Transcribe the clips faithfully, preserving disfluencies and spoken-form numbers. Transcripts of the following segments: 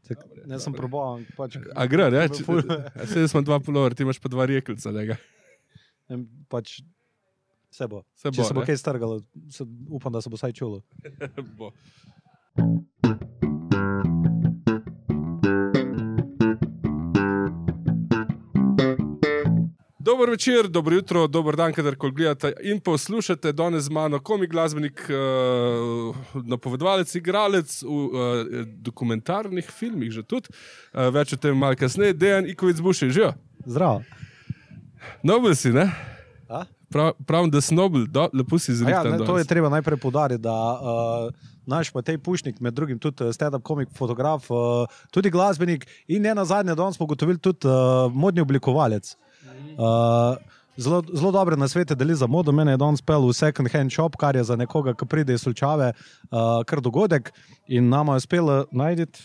Tak, ne sem proboval. Pač, A gre, ne? Sedaj smo dva pulover, ti imaš pa dva rekelca, lega. Pač se bo. Se bo, Če se bo ne? kaj strgalo, se, upam, da se bo saj čulo. Bo. Dober večer, dobro jutro, dober dan, kadarkoli gledate in poslušate danes z mano komik, glasbenik, uh, napovedovalec, igralec v uh, dokumentarnih filmih že tudi. Uh, več o tem malo kasneje. Dejan Ikovic Buši, žijo? Zdravo. Nobel si, ne? A? Prav, pravim, da si Nobel, do, lepo si Ja, zrihtan ne, danes. to je treba najprej poudariti, da uh, naš Matej Pušnik, med drugim tudi stand-up komik, fotograf, uh, tudi glasbenik in ne nazadnje danes smo ugotovili tudi uh, modni oblikovalec. Uh, zelo, zelo dobre nasvete deli za modo. Mene je danes pel v second hand shop, kar je za nekoga, ki pride iz Solčave, uh, kar dogodek in nama je uspelo najditi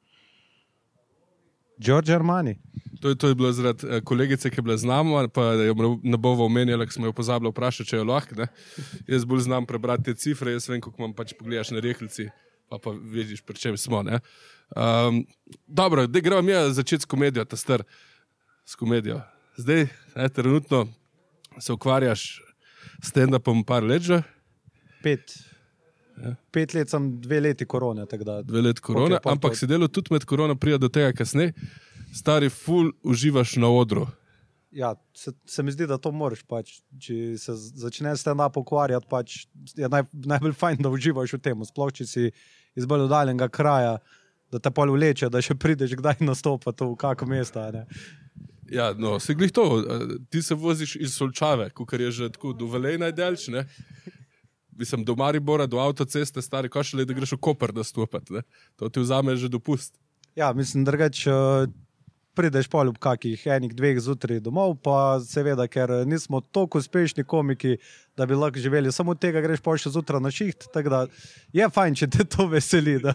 Giorgio Armani. To je, to je bilo zaradi eh, kolegice, ki je bila z nami, pa jo ne bova omenjala, ker smo jo pozabili vprašati, če jo lahko. Ne? Jaz bolj znam prebrati te cifre, jaz vem, kako imam pač pogledaš na rehljici, pa pa vidiš, pri čem smo. Ne? Um, dobro, da gremo mi začeti s komedijo, ta star s komedijo. Zdaj, ne, trenutno se ukvarjaš s stand-upom par let že. Pet. Ja. Pet let sem, dve leti korone. Da, dve leti korone, okay, ampak to... si delal tudi med korona, prija do tega kasneje. Stari ful uživaš na odru. Ja, se, se mi zdi, da to moraš. Pač. Če se začne stand-up ukvarjati, pač je naj, najbolj fajn, da uživaš v tem. Sploh, če si iz bolj oddaljenega kraja, da te pol vleče, da še prideš kdaj nastopati v kako mesto. Ne? Ja, no, se glih to, ti se voziš iz Solčave, kukar je že tako do Velej najdaljš, ne? Mislim, do Maribora, do avtoceste, stari košele, da greš v Koper nastopati, ne? To ti vzame že dopust. Ja, mislim, drugač prideš pol ob kakih enih, dveh zjutraj domov, pa seveda, ker nismo toliko uspešni komiki, da bi lahko živeli. Samo od tega greš pol še zjutraj na šiht, tako da je fajn, če te to veseli. Da.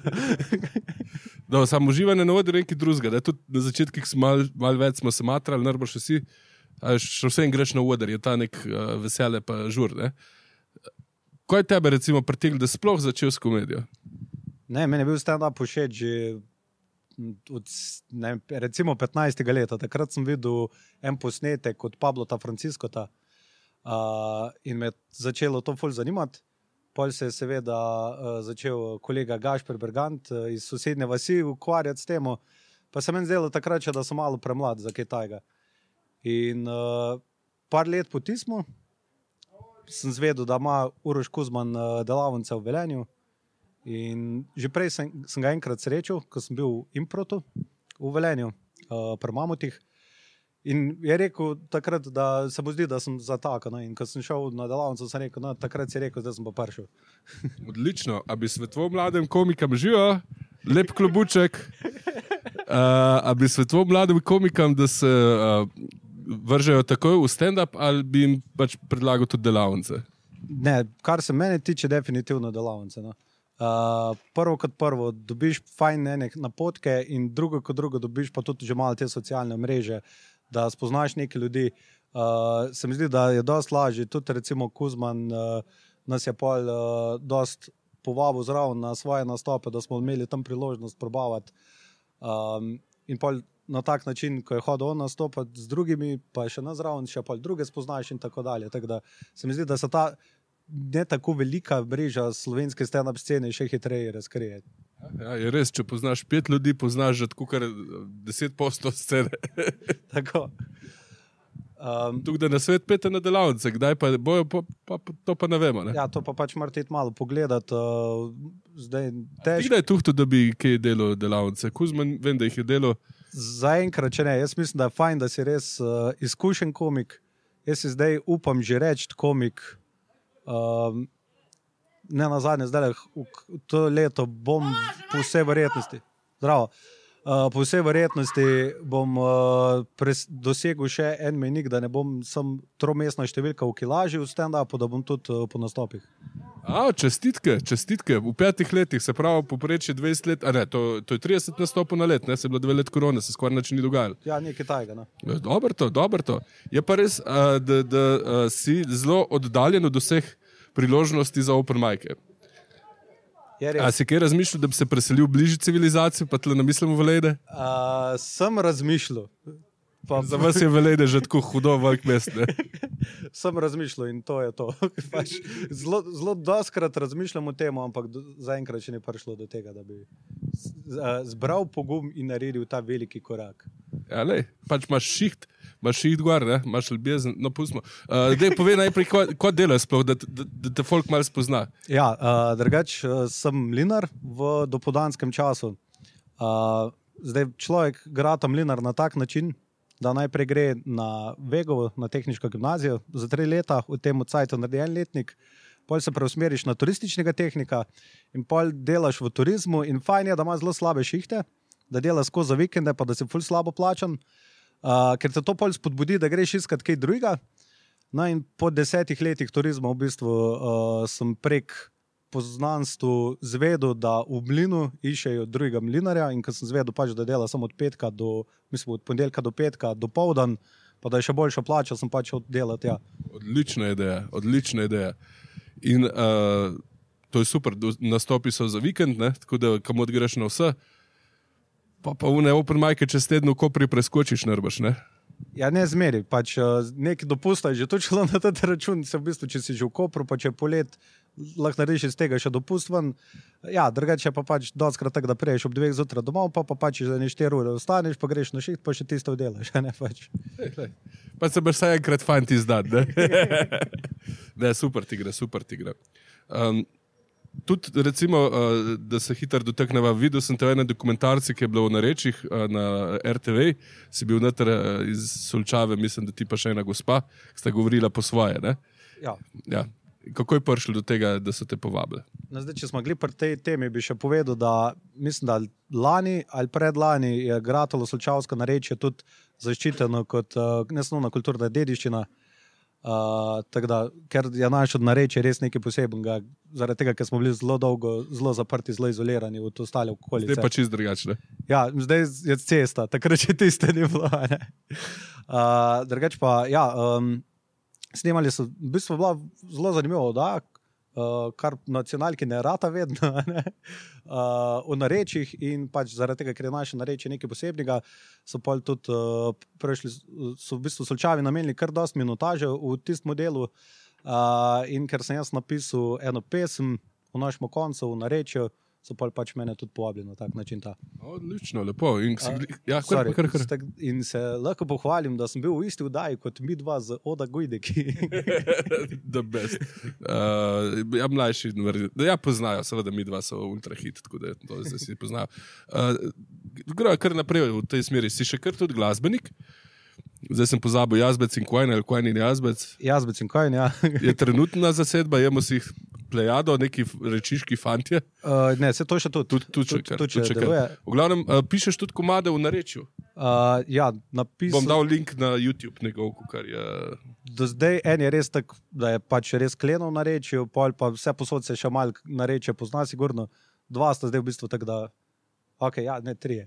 No, samo uživanje na odru je nekaj drugega. Da? Tudi na začetkih malo mal več smo se matrali, najbolj še si, a še vsem greš na odr, je ta nek uh, vesele pa žur. Ne? Kaj tebe recimo pritegli, da sploh začel s komedijo? Ne, meni je bil stand-up všeč že od ne, recimo petnajstega leta. Takrat sem videl en posnetek od Pablota Franciskota uh, in me začelo to ful zanimati. Pol se je seveda uh, začel kolega Gašper Bergant uh, iz sosednje vasi ukvarjati s temo, pa se meni zdelo takrat, da sem malo premlad za kaj tajega. In uh, par let po tismu sem zvedel, da ima Uroš Kuzman uh, delavnice v Velenju. In že prej sem, sem ga enkrat srečal, ko sem bil v Improtu v Velenju, uh, pri Mamutih. In je rekel takrat, da se bo zdi, da sem za tako. No? In ko sem šel na delavnico, sem rekel, no, takrat si rekel, da sem pa prišel. Odlično. A bi svetoval mladim komikam živo, lep klobuček, uh, a bi svetoval mladim komikam, da se uh, vržejo takoj v stand-up, ali bi jim pač predlagal tudi delavnice? Ne, kar se mene tiče, definitivno delavnice. No? Uh, prvo kot prvo, dobiš fajn ene napotke in drugo kot drugo dobiš pa tudi že malo te socialne mreže, da spoznaš neke ljudi. Uh, se mi zdi, da je dosti lažje. Tudi recimo Kuzman uh, nas je pol uh, dosti povabil zraven na svoje nastope, da smo imeli tam priložnost probavati. Um, in pol na tak način, ko je hodil on nastopati z drugimi, pa še na zraven, še pol druge spoznaš in tako dalje. Tako da se mi zdi, da se ta ne tako velika mreža slovenske stand-up scene še hitreje razkrije. Ja, je res, če poznaš pet ljudi, poznaš že tako kar deset posto scene. Tako. Um, Tukaj da na svet pete na delavnice, kdaj pa bojo, pa, pa, to pa ne vemo. Ne? Ja, to pa pač morate iti malo pogledati. Uh, zdaj težko. Kdaj je tuhto, da bi kaj delal delavnice? Kuzman, vem, da jih je delal. Zaenkrat, če ne. Jaz mislim, da je fajn, da si res uh, izkušen komik. Jaz si zdaj upam že reči komik. Um, ne nazadnje, zdaj v to leto bom po vsej verjetnosti zdravo, uh, po vsej verjetnosti bom uh, pres, dosegel še en mejnik, da ne bom sem tromestna številka v kilaži v stand-upu, da bom tudi uh, po nastopih. A, čestitke, čestitke. V petih letih, se pravi poprečje dvajset let, a ne, to, to je trideset nastopov na let, ne, se je bilo dve let korone, se skoraj nič ni dogajalo. Ja, nekaj tajega, ne. Dobro to, dobro to. Je pa res, uh, da, da uh, si zelo oddaljen od vseh priložnosti za open mike. A si kaj razmišljal, da bi se preselil bližje civilizaciji, pa tle namislimo Velejde? Uh, sem razmišljal. Pa... Za vas je Velejde že tako hudo velik mest, ne? Sem razmišljal in to je to. Pač zelo, zelo doskrat razmišljam o tem, ampak do, zaenkrat še ni prišlo do tega, da bi zbral pogum in naredil ta veliki korak. Ja, lej, pač imaš šiht, imaš šiht gor, ne? Imaš ljubezen, no pustimo. Uh, dej, povej najprej, ko, ko delaš sploh, da, da, da te folk malo spozna. Ja, uh, drugač uh, sem mlinar v dopoldanskem času. Uh, zdaj človek gra tam mlinar na tak način, da najprej gre na Vegovo, na tehniško gimnazijo, za tri leta, v tem cajtu naredi en letnik, pol se preusmeriš na turističnega tehnika in pol delaš v turizmu in fajn je, da ima zelo slabe šihte, da delaš skozi za vikende, pa da si ful slabo plačan, uh, ker te to pol spodbudi, da greš iskat kaj drugega. No in po desetih letih turizma v bistvu uh, sem prek poznanstvu zvedel, da v mlinu išejo drugega mlinarja in ko sem zvedel pač, da dela samo od petka do, mislim, od ponedeljka do petka do poldan, pa da je še boljša plača, sem pač oddelati, ja. Odlična ideja, odlična ideja. In uh, to je super, nastopi so za vikend, ne? Tako da kamot greš na vse, pa pa une open mic'e čez teden v Kopri preskočiš nerbaš, ne? Ja, ne zmeri, pač neki dopusta je že točilo na ta račun, se v bistvu, če si že v Kopru, pa če je polet, lahko narediš iz tega še dopust ven. Ja, drugače pa pač doskrat tako, da preješ ob dveh zjutraj domov, pa pa pač za ne štiri ure ostaneš, pa greš na šiht, pa še tisto delaš, ne pač. Lej, lej. Pa se boš saj enkrat fajn ti zdat, ne? Ne, super ti gre, super ti gre. Um, Tudi, recimo, da se hitro dotakneva, videl sem te v ene dokumentarci, ki je bilo v Narečjih na er te ve, si bil noter iz Solčave, mislim, da ti pa še ena gospa, ki sta govorila po svoje, ne? Ja. Ja. Kako je prišlo do tega, da so te povabili? No, zdaj, če smo gli pri tej temi, bi še povedal, da mislim, da lani ali predlani je Gratalo Solčavsko Narečje tudi zaščiteno kot nesnovna kulturna dediščina. Uh, tako da, ker je naš od Narečje res nekaj posebnega, zaradi tega, ker smo bili zelo dolgo, zelo zaprti, zelo izolirani od ostale okolice. Zdaj pa čist drugačne. Ja, zdaj je cesta, takrat še tiste ni bilo. Ne? Uh, drugač pa, ja, um, snemali so, v bistvu bila zelo zanimivo, da, uh, kar nacionalki ne rata vedno, ne? Uh, v Narečjih in pač zaradi tega, ker je naše Narečje nekaj posebnega, so pol tudi uh, prešli, so v bistvu Solčavi namenili kar dosti minutaže v tistem modelu uh, in ker sem jaz napisal eno pesem v našem koncu v Narečju, so pol pač mene tudi povabili na tak način ta. Odlično, lepo. In, si, uh, ja, kar, sorry, kar, kar. Stak, in se lahko pohvalim, da sem bil v isti vdaji kot mi dva z Oda Gujdeki. The best. Uh, ja, mlajši, ja, poznajo, seveda mi dva so ultra hit, tako da to zdaj si poznajo. Uh, Gre kar naprej v tej smeri. Si še kar tudi glasbenik? Zdaj sem pozabil Jazbec in Kvajn, ali Kvajn in Jazbec. Jazbec in Kvajn, ja. Je trenutna zasedba, jemo si jih plejado, neki rečiški fantje. Uh, ne, se to še tudi. Tud, tud, tud, tud, tud, tud, v glavnem, uh, pišeš tudi komade v Narečju. Uh, ja, napisal... Bom dal link na YouTube njegov, kar je... Do zdaj en je res tak, da je pač res klenil v Narečju, pol pa vse posod se še malo Narečje pozna, sigurno. Dva sta zdaj v bistvu tak, da... Ok, ja, ne, trije.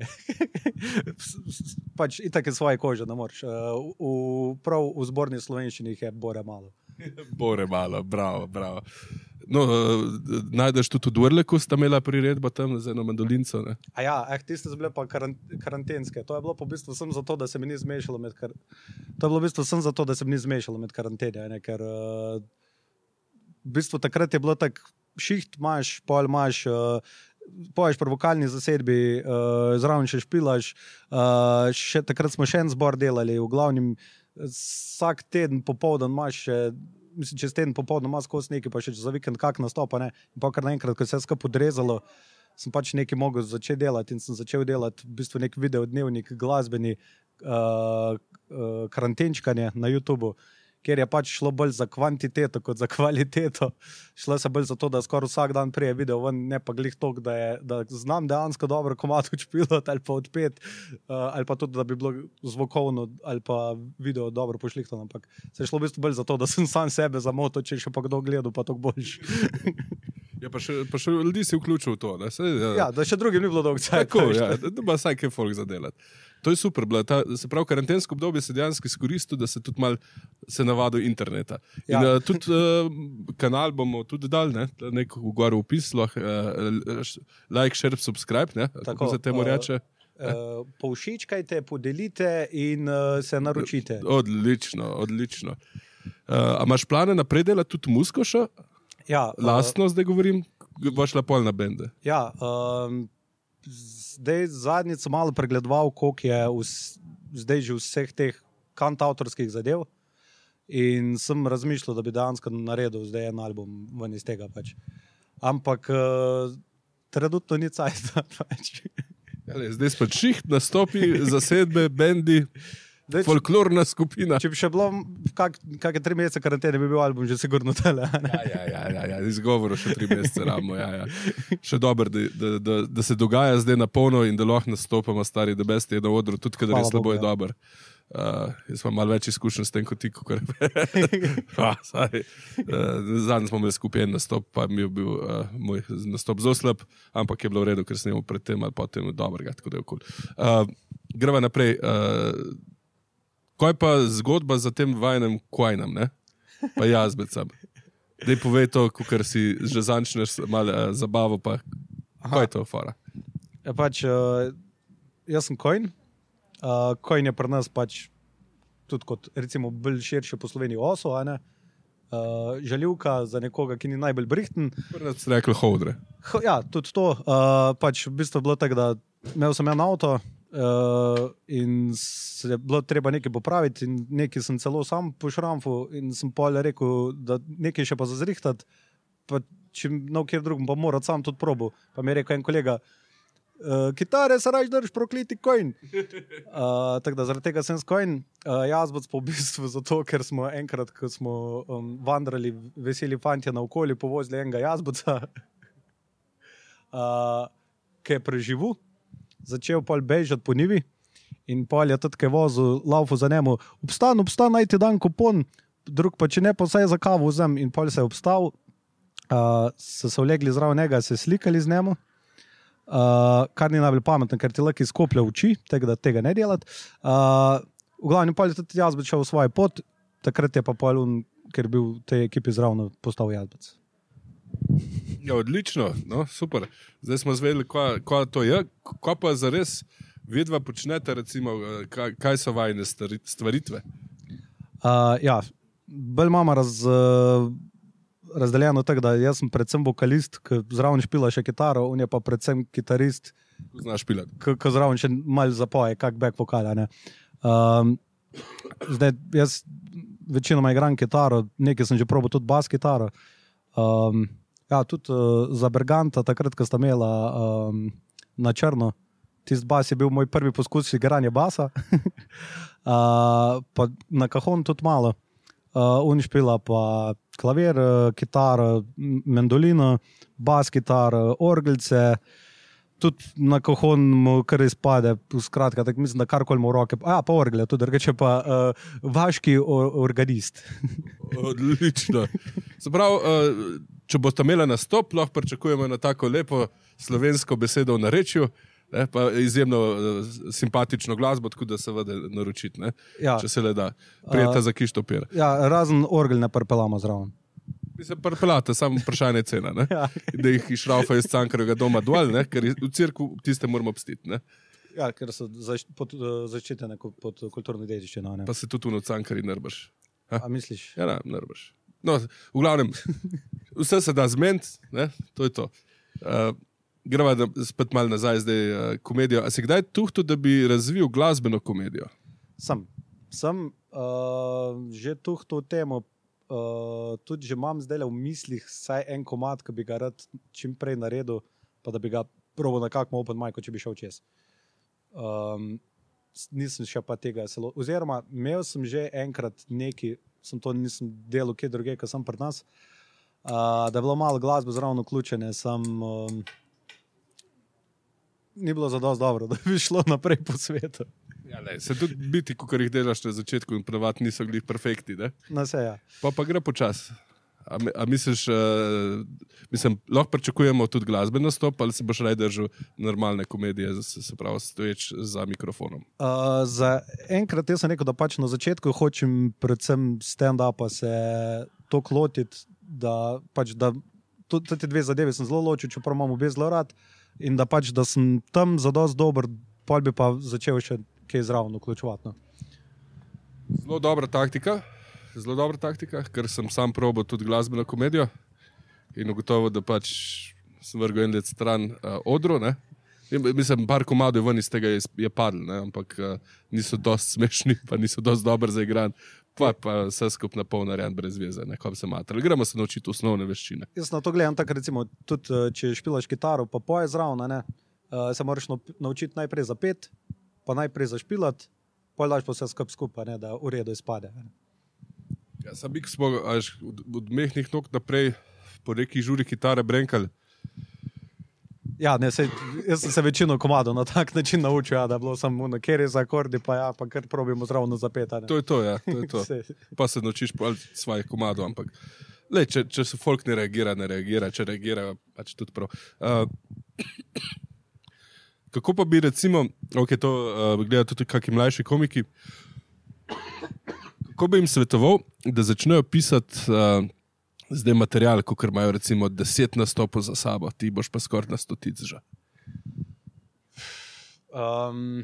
Pač itak je svoje kože, ne moreš. Uh, v, prav v zborni slovenščini jih je bore malo. Bore malo, bravo, bravo. No, uh, najdeš tudi v Dvorleku, sta imela priredba tam za eno mandolinco, ne? A ja, eh, tiste so bile pa karant karantenske. To je bilo po bistvu sem zato, da se mi ni zmešalo med kar... To je bilo v bistvu sem zato, da se mi ni zmešalo med karantenje, ne? Ker uh, v bistvu takrat je bilo tak šiht, imaš, pol imaš... Uh, poješ pri vokalni zasedbi, uh, zraven še špilaš, uh, še, takrat smo še en zbor delali, v glavnem vsak teden popoldan imaš še, mislim, čez teden popoldan imaš skozi nekaj, pa še za vikend kak nastopa, ne, in pa kar naenkrat, ko se je skupaj odrezalo, sem pač nekaj mogel začeti delati in sem začel delati v bistvu nek videodnevnik glasbeni, uh, uh, karantenčkanje na YouTubu, ker je pač šlo bolj za kvantiteto kot za kvaliteto. Šlo se bolj za to, da skoraj vsak dan prije video ven, ne pa glih tok, da, je, da znam dejansko dobro komad učpilot ali pa odpet, uh, ali pa tudi, da bi bilo zvokovno ali pa video dobro pošlihtan, ampak se je šlo v bistvu bolj za to, da sem sam sebe zamotil, če še pa kdo gledal, pa tok boljš. Ja, pa še, pa še ljudi si vključil v to. Ne? Se, ja. Ja, da še drugim ni bilo dolgo cajt. Tako, ja, da ima vsaj kaj folk zadelati. To je super. Bila. Ta, se pravi, karantensko obdobje se dejansko izkoristil, da se tudi mal se navadil interneta. In ja. uh, tudi uh, kanal bomo tudi dali, ne? Nek gor upis, lahko uh, like, share, subscribe, ne? Tako se temu reče. Uh, povšičkajte, podelite in uh, se naročite. Odlično, odlično. Uh, a imaš plane naprej delati tudi muziko še? Ja. Lastno uh, zdaj govorim, boš šla pol na bende. Ja, um, zdaj zadnjič sem malo pregledoval, koliko je vs, zdaj že vseh teh kantavtorskih zadev in sem razmišljal, da bi dejansko naredil zdaj en album ven iz tega pač. Ampak uh, trenutno ni cajt pač. Zdaj smo šiht, nastopi, zasedbe, bendi, Dej, folklorna skupina. Če bi še bilo kak, kakšne tri mesece karantene, bi bil album že sigurno tele. Ja, ja, ja, ja, ja. Izgovoru še tri mesece ramo. Ja, ja. Še dober, da, da, da, da se dogaja zdaj na polno in da lahko nastopamo stari, da best je na odru, tudi kadar je slabo je dober. Uh, jaz imam malo več izkušenj s tem kot ti, kako uh, zadnji smo imeli skupaj en nastop, pa mi je bil uh, moj nastop zelo slab, ampak je bilo v redu, ker sem imel pred tem ali potem dobrega, tako da je okol. Uh, greva naprej. Uh, kaj pa zgodba za tem vajnem kvajnem, ne? Pa jazbecam. Dej povej to, kakor si že zančneš malo uh, zabavo, pa kaj je to fora? Ja, pač, uh, jaz sem Coin. Uh, Coin je pri nas pač tudi kot recimo bolj širše po Sloveniji oso, a ne? Uh, žaljivka za nekoga, ki ni najbolj brihten. Pri nas ste rekli hodre. H, ja, tudi to. Uh, pač v bistvu bilo tako, da imel sem en avto uh, in se je bilo treba nekaj popraviti in nekaj sem celo sam pošramfil in sem pol rekel, da nekaj še pa zazrihtati, pa če na kjer drugom pa morat sam tudi probu. Pa mi je rekel en kolega, Uh, kitare se rač drž prokliti Coin. Uh, tako da zaradi tega sem s Coin. Uh, jazbec pa v bistvu zato, ker smo enkrat, ko smo um, vandrali veseli fantje na okolju, povozili enega jazbeca, uh, ki je preživu, začel pol bežati po nivi in pol je tudi vozil, laufu za njemu, obstan, obstan, naj ti dan kupon, drug pa če ne, pa vsaj za kavu vzem in pol se je obstal, uh, so se vlegli zraven njega, se slikali z njemu. Uh, kar ni najbolj pametno, ker ti lahko izkoplja oči, tega, da tega ne delati. Uh, v glavnem pol je tudi jazbec šel v svoj pot, takrat je pa pol un, ker bil v tej ekipi zravno postal jazbec. Ja, odlično, no, super. Zdaj smo zvedeli, kaj, kaj to je. Kaj pa zares vidva počnete, recimo, kaj, kaj so vajne stvaritve? Uh, ja, bolj imamo raz... Uh, razdeljeno tako, da jaz sem predvsem vokalist, ki zraven špila še kitaro, on je pa predvsem kitarist, znaš špilati, ki zraven še malo zapoje, kak back vokala, ne. Um, zdaj, jaz večinoma igram kitaro, nekaj sem že probal tudi bas kitaro. Um, ja, tudi uh, za Berganta, takrat, ko sta imela um, na črno, tist bas je bil moj prvi poskus igranja basa. uh, pa na cajon tudi malo. Uh, on špila pa klavir, kitara, mandolino, bas kitara, orgelce, tudi na cajon mu kar izpade, skratka, tako mislim, da karkoli mu v roke, a pa orgle, tudi drugače pa uh, vaški organist. Odlično. Zaprav, uh, če boste imeli nastop, lahko pričakujemo na tako lepo slovensko besedo v narečju, ne, pa izjemno uh, simpatično glasbo, tako da se vede naročiti, ne, ja. Če se le da. Prijeta uh, za kištopir. Ja, razen orgel ne prpelamo zraven. Mi se prpelate, samo vprašanje cena, ne? Ja. Da jih išraufa iz Cankarjevega doma dol, ne, ker v cirku tiste moramo obstiti, ne. Ja, ker so zaš, pod, zaščitene pod kulturno dediščino, ne. Pa se tudi v Cankarji nrbaš. A misliš? Ja, ne, nrbaš. No, v glavnem, vse se da zmeniti, ne, to je to. Uh, Greva spet malo nazaj zdaj uh, komedijo. A si kdaj tuhto, da bi razvil glasbeno komedijo? Sem. Sem uh, že tuhto temo, uh, tudi že imam zdaj v mislih saj en komad, ki bi ga rad čim prej naredil, pa da bi ga probal na kakmo open micu, če bi šel čez. Um, nisem še pa tega selo. Oziroma, imel sem že enkrat neki, sem to nisem delal kje druge, ko sem pri nas, uh, da je bilo malo glasbe zravno vključene, sem... Um, ni bilo zadosti dobro, da bi šlo naprej po svetu. Ja, lej, se tudi biti, ko jih delaš na začetku in prvat niso glih perfekti, ne? Na se, ja. Pa pa gre počas. A, a misliš, uh, mislim, lahko pričakujemo tudi glasben nastop, ali se boš raje držal normalne komedije, se, se pravi, stoječ za mikrofonom? Uh, za enkrat jaz sem rekel, da pač na začetku hočem predvsem stand-upa se to klotiti, da pač da te dve zadeve sem zelo ločil, čeprav imam obe zelo rad, in da pač, da sem tam zadosti dober, pol bi pa začel še kaj zraven vključevati. No. Zelo dobra taktika, zelo dobra taktika, ker sem sam probal tudi glasbeno komedijo in ugotovil, da pač sem vrgel en let stran uh, odru, ne. In, mislim, par komadov ven iz tega je, je padl, ne, ampak uh, niso dosti smešni, pa niso dosti dobro zaigran, pa, pa vse skupno pol narejen brez veze, ne, ko bi se matrali. Gremo se naučiti osnovne veščine. Jaz na to gledam tako, recimo, tudi če špilaš kitaro, pa poje zraven, ne, uh, se moraš naučiti najprej zapet, pa najprej zašpilati, pol daš pa vse skup skupaj, ne, da v redu izpade. Ne. Ja, sam bi smo až od, od mehnih nog naprej po neki žuri kitare brenkali. Ja, ne, sej, jaz sem se večino komadov na tak način naučil, ja, da je bilo samo na kjer je za akordi, pa ja, pa kar probimo zravno zapeta. Ne. To je to, ja, to je to. Pa se naučiš po svojih komadov, ampak lej, če, če se folk ne reagira, ne reagira, če reagira, pač tudi prav. Uh, kako pa bi recimo, ok, to uh, gledajo tudi kakšni mlajši komiki, kako bi jim svetoval, da začnejo pisati uh, zdaj material, kakor imajo recimo deset nastopov za sabo, ti boš pa skoraj na stotic že. Um,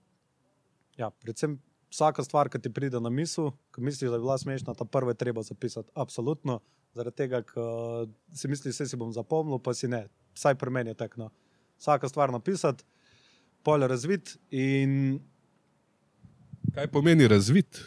ja, predvsem vsaka stvar, ki ti pride na misel, ko misliš, da je bila smešna, ta prva je treba zapisati. Absolutno. Zaradi tega, ko si misliš, vse si bom zapomnil, pa si ne. Vsaj pri meni je tako. No. Vsaka stvar napisati, pol razvit in... Kaj pomeni razvit?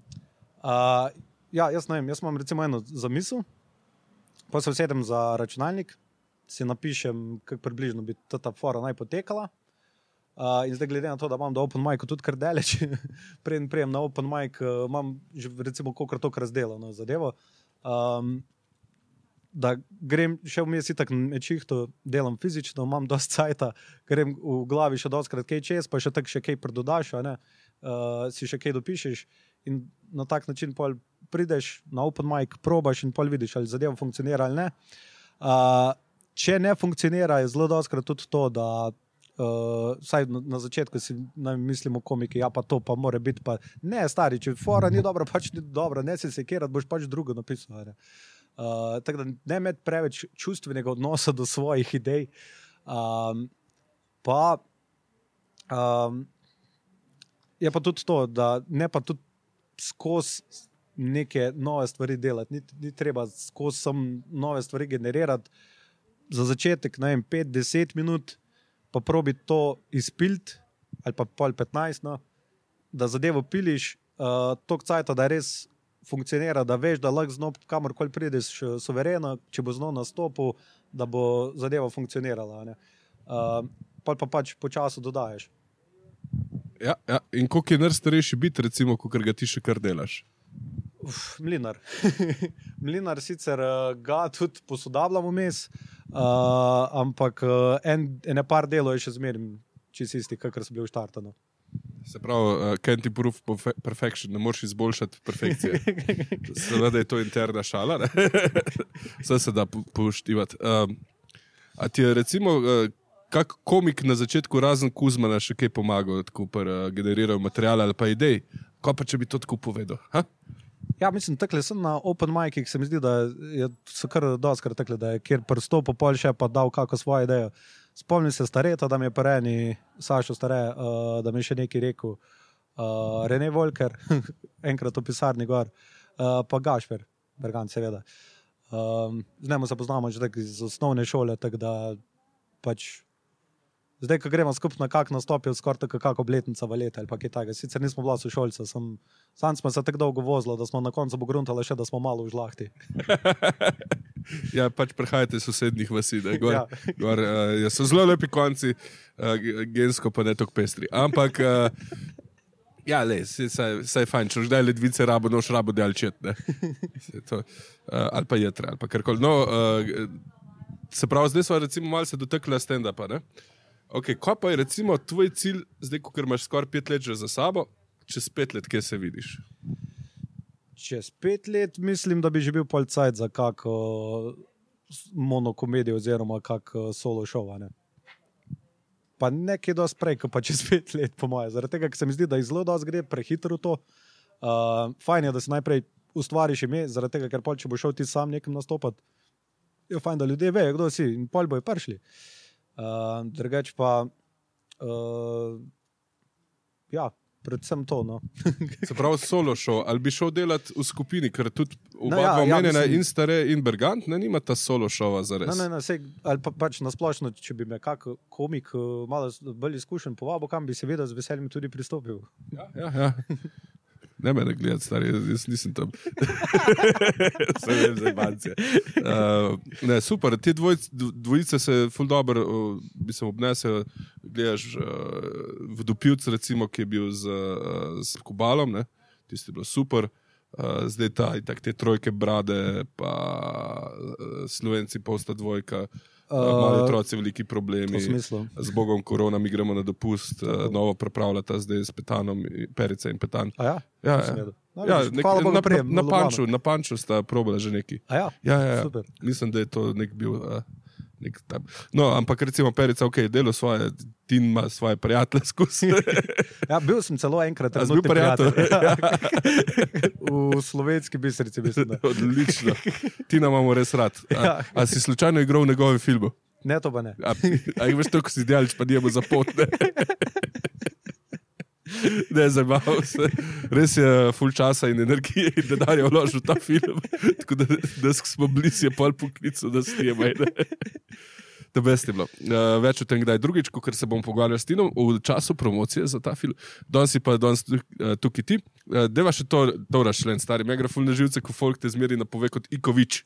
Uh, ja, jaz ne vem, jaz imam recimo eno zamisel, pa se vsedem za računalnik, si napišem, kako približno bi ta fora naj potekala. Uh, in zdaj glede na to, da imam do open mic tudi kar deleč, preden prijem na open mic, uh, imam že recimo kolikor toliko razdelano zadevo, um, da grem še vmes itak na čihto, delam fizično, imam dosti cajta, grem v glavi še dostkrat kaj čez, pa še tak še kaj predodaš, a ne, uh, si še kaj dopišeš in na tak način pol prideš na open mic, probaš in pol vidiš, ali zadeva funkcionira ali ne. Uh, če ne funkcionira, je zelo dostkrat tudi to, da uh, vsaj na, na začetku si mislimo komiki, ja pa to pa mora biti, pa ne, stari, če fora ni dobra, pač ni dobra, ne se sekirat, boš pač drugo napisal. Ne? Uh, tako da ne imeti preveč čustvenega odnosa do svojih idej. Um, pa um, je pa tudi to, da ne pa tudi skozi neke nove stvari delati. Ni, ni treba skozi sam nove stvari generirati. Za začetek, ne vem, pet do deset minut, pa probi to izpiliti, ali pa pol petnajst, no, da zadevo piliš, uh, toliko cajta, da res funkcionira, da veš, da lahko znov kamorkoli prideš suvereno, če bo znov nastopil, da bo zadeva funkcionirala. Ne. Uh, pol pa pač počasu dodajaš. Ja, ja. In koliko je najstarejši bit, recimo, kakor ga ti še kar delaš? Uf, Mlinar. Mlinar sicer uh, ga tudi posodabljam vmes, uh, ampak uh, en, ene par delov je še zmerim čisto isti, kakor so bili v štartu. No. Se pravi, uh, can't improve perfection, ne moreš izboljšati perfekcije. Seveda je to interna šala, ne? Vse se da poštivati. Um, a ti je recimo... Uh, kak komik na začetku razen Kuzmana še kaj pomagal, tako pa uh, generiral material ali pa idej? Ko pa če bi to tako povedal? Ha? Ja, mislim, takle sem na open micih, se mi zdi, da je, so kar doskrat takle, da je kjer prstopil pol še pa dal kako svojo idejo. Spomnim se Stareta, da mi je prejeni Sašo Stare, uh, da mi je še nekaj rekel. Uh, Rene Volker, enkrat v pisarni gor, uh, pa Gašper, Bergan seveda. Um, z njemu se poznamo že tako iz osnovne šole, tako da pač zdaj, ko gremo skupaj na kak nastop, je skoraj tako kak obletnica v leta ali pa kaj takega. Sicer nismo bila sošolca, sam, sam smo se tako dolgo vozili, da smo na koncu pogruntali še, da smo malo v žlahti. Ja, pač prihajate iz sosednjih vasi, da gor, Ja. gor uh, so zelo lepi konci, uh, gensko pa ne toliko pestri. Ampak, uh, ja, le, saj je fajn, če už daj ledvice rabo, noš rabo delčet, ne. To, uh, ali pa jetre, ali pa karkoli. No, uh, se pravi, zdaj smo recimo malo se dotakli stand-upa, ne. Ok, ko pa je recimo tvoj cilj, zdaj, ko imaš skoraj pet let že za sabo, čez pet let, kje se vidiš? čez pet let mislim, da bi že bil policajt za kak uh, monokomedijo oziroma kak uh, solo show, ne? Pa nekaj dosti prej, pa čez pet let, po moje. Zaradi tega, ker se mi zdi, da je zelo dosti gre prehitro to. Uh, fajn je, da si najprej ustvariš ime, zaradi tega, ker pol, če bo šel ti sam nekam nastopati, je fajn, da ljudje vejo, kdo si in pol bojo prišli. Uh, drugač pa uh, ja, predvsem to, no. Se pravi solo show, ali bi šel delati v skupini, ker tudi oba No ja, dva ja, omenjena mislim- in Stare in Bergant, ne nimata solo showa zares. Ne, ne, ne, sej, ali pa, pač nasplošno, če bi me kak komik uh, malo s- bolj izkušen povabil, kam bi seveda z veseljem tudi pristopil. Ja, ja, ja. Ne me ne gledati, stari, jaz, jaz nisem tam. Se vem, zajbancije. Uh, ne, super, te dvojc, dvojice se ful dobro, uh, bi se obnesel, gledaš uh, Vodopivc, recimo, ki je bil z, uh, z Kubalom, ne, tisti je bilo super, uh, zdaj ta, itak te trojke brade, pa uh, Slovenci posta dvojka, uh, mali otroci, veliki problemi. V smislu. Z Bogom korona, mi gremo na dopust, uh, novo pripravljata zdaj s Petanom, Perica in Petan. A ja? Ja, Nisem ja. vedel. No, Ja, vidiš, nek, hvala Bogu na, prijem, na, na, Ljubljana. panču, na panču sta probala že neki. A ja? Ja, ja, ja. Super. Mislim, da je to nek bil. Uh, nek tam. No, ampak recimo Perica, ok, delo svoje, Tin ima svoje prijatelje skozi. Ja, bil sem celo enkrat A si bil trenutni prijatelj? prijatelj. V slovenski biserici, mislim, da. Odlično. Tina imamo res rad. A, Ja. a si slučajno igral v njegovem filmu? Ne, to pa ne. A, a veš to, ko si delal, pa njemu za pot, ne? Ne, zabaval se. Res je full časa in energije in denarja vložil v ta film. Tako da, da smo blizu je pol poklical, da snimaj. To best je bilo. Uh, več o tem, kdaj drugič, ker se bom pogovarjal s Tinom v času promocije za ta film. Danes si pa danes uh, tukaj ti. Uh, deva še to, to rašlen, stari. Me gre ful na živce, ko folk te zmeri napove kot Ikovič.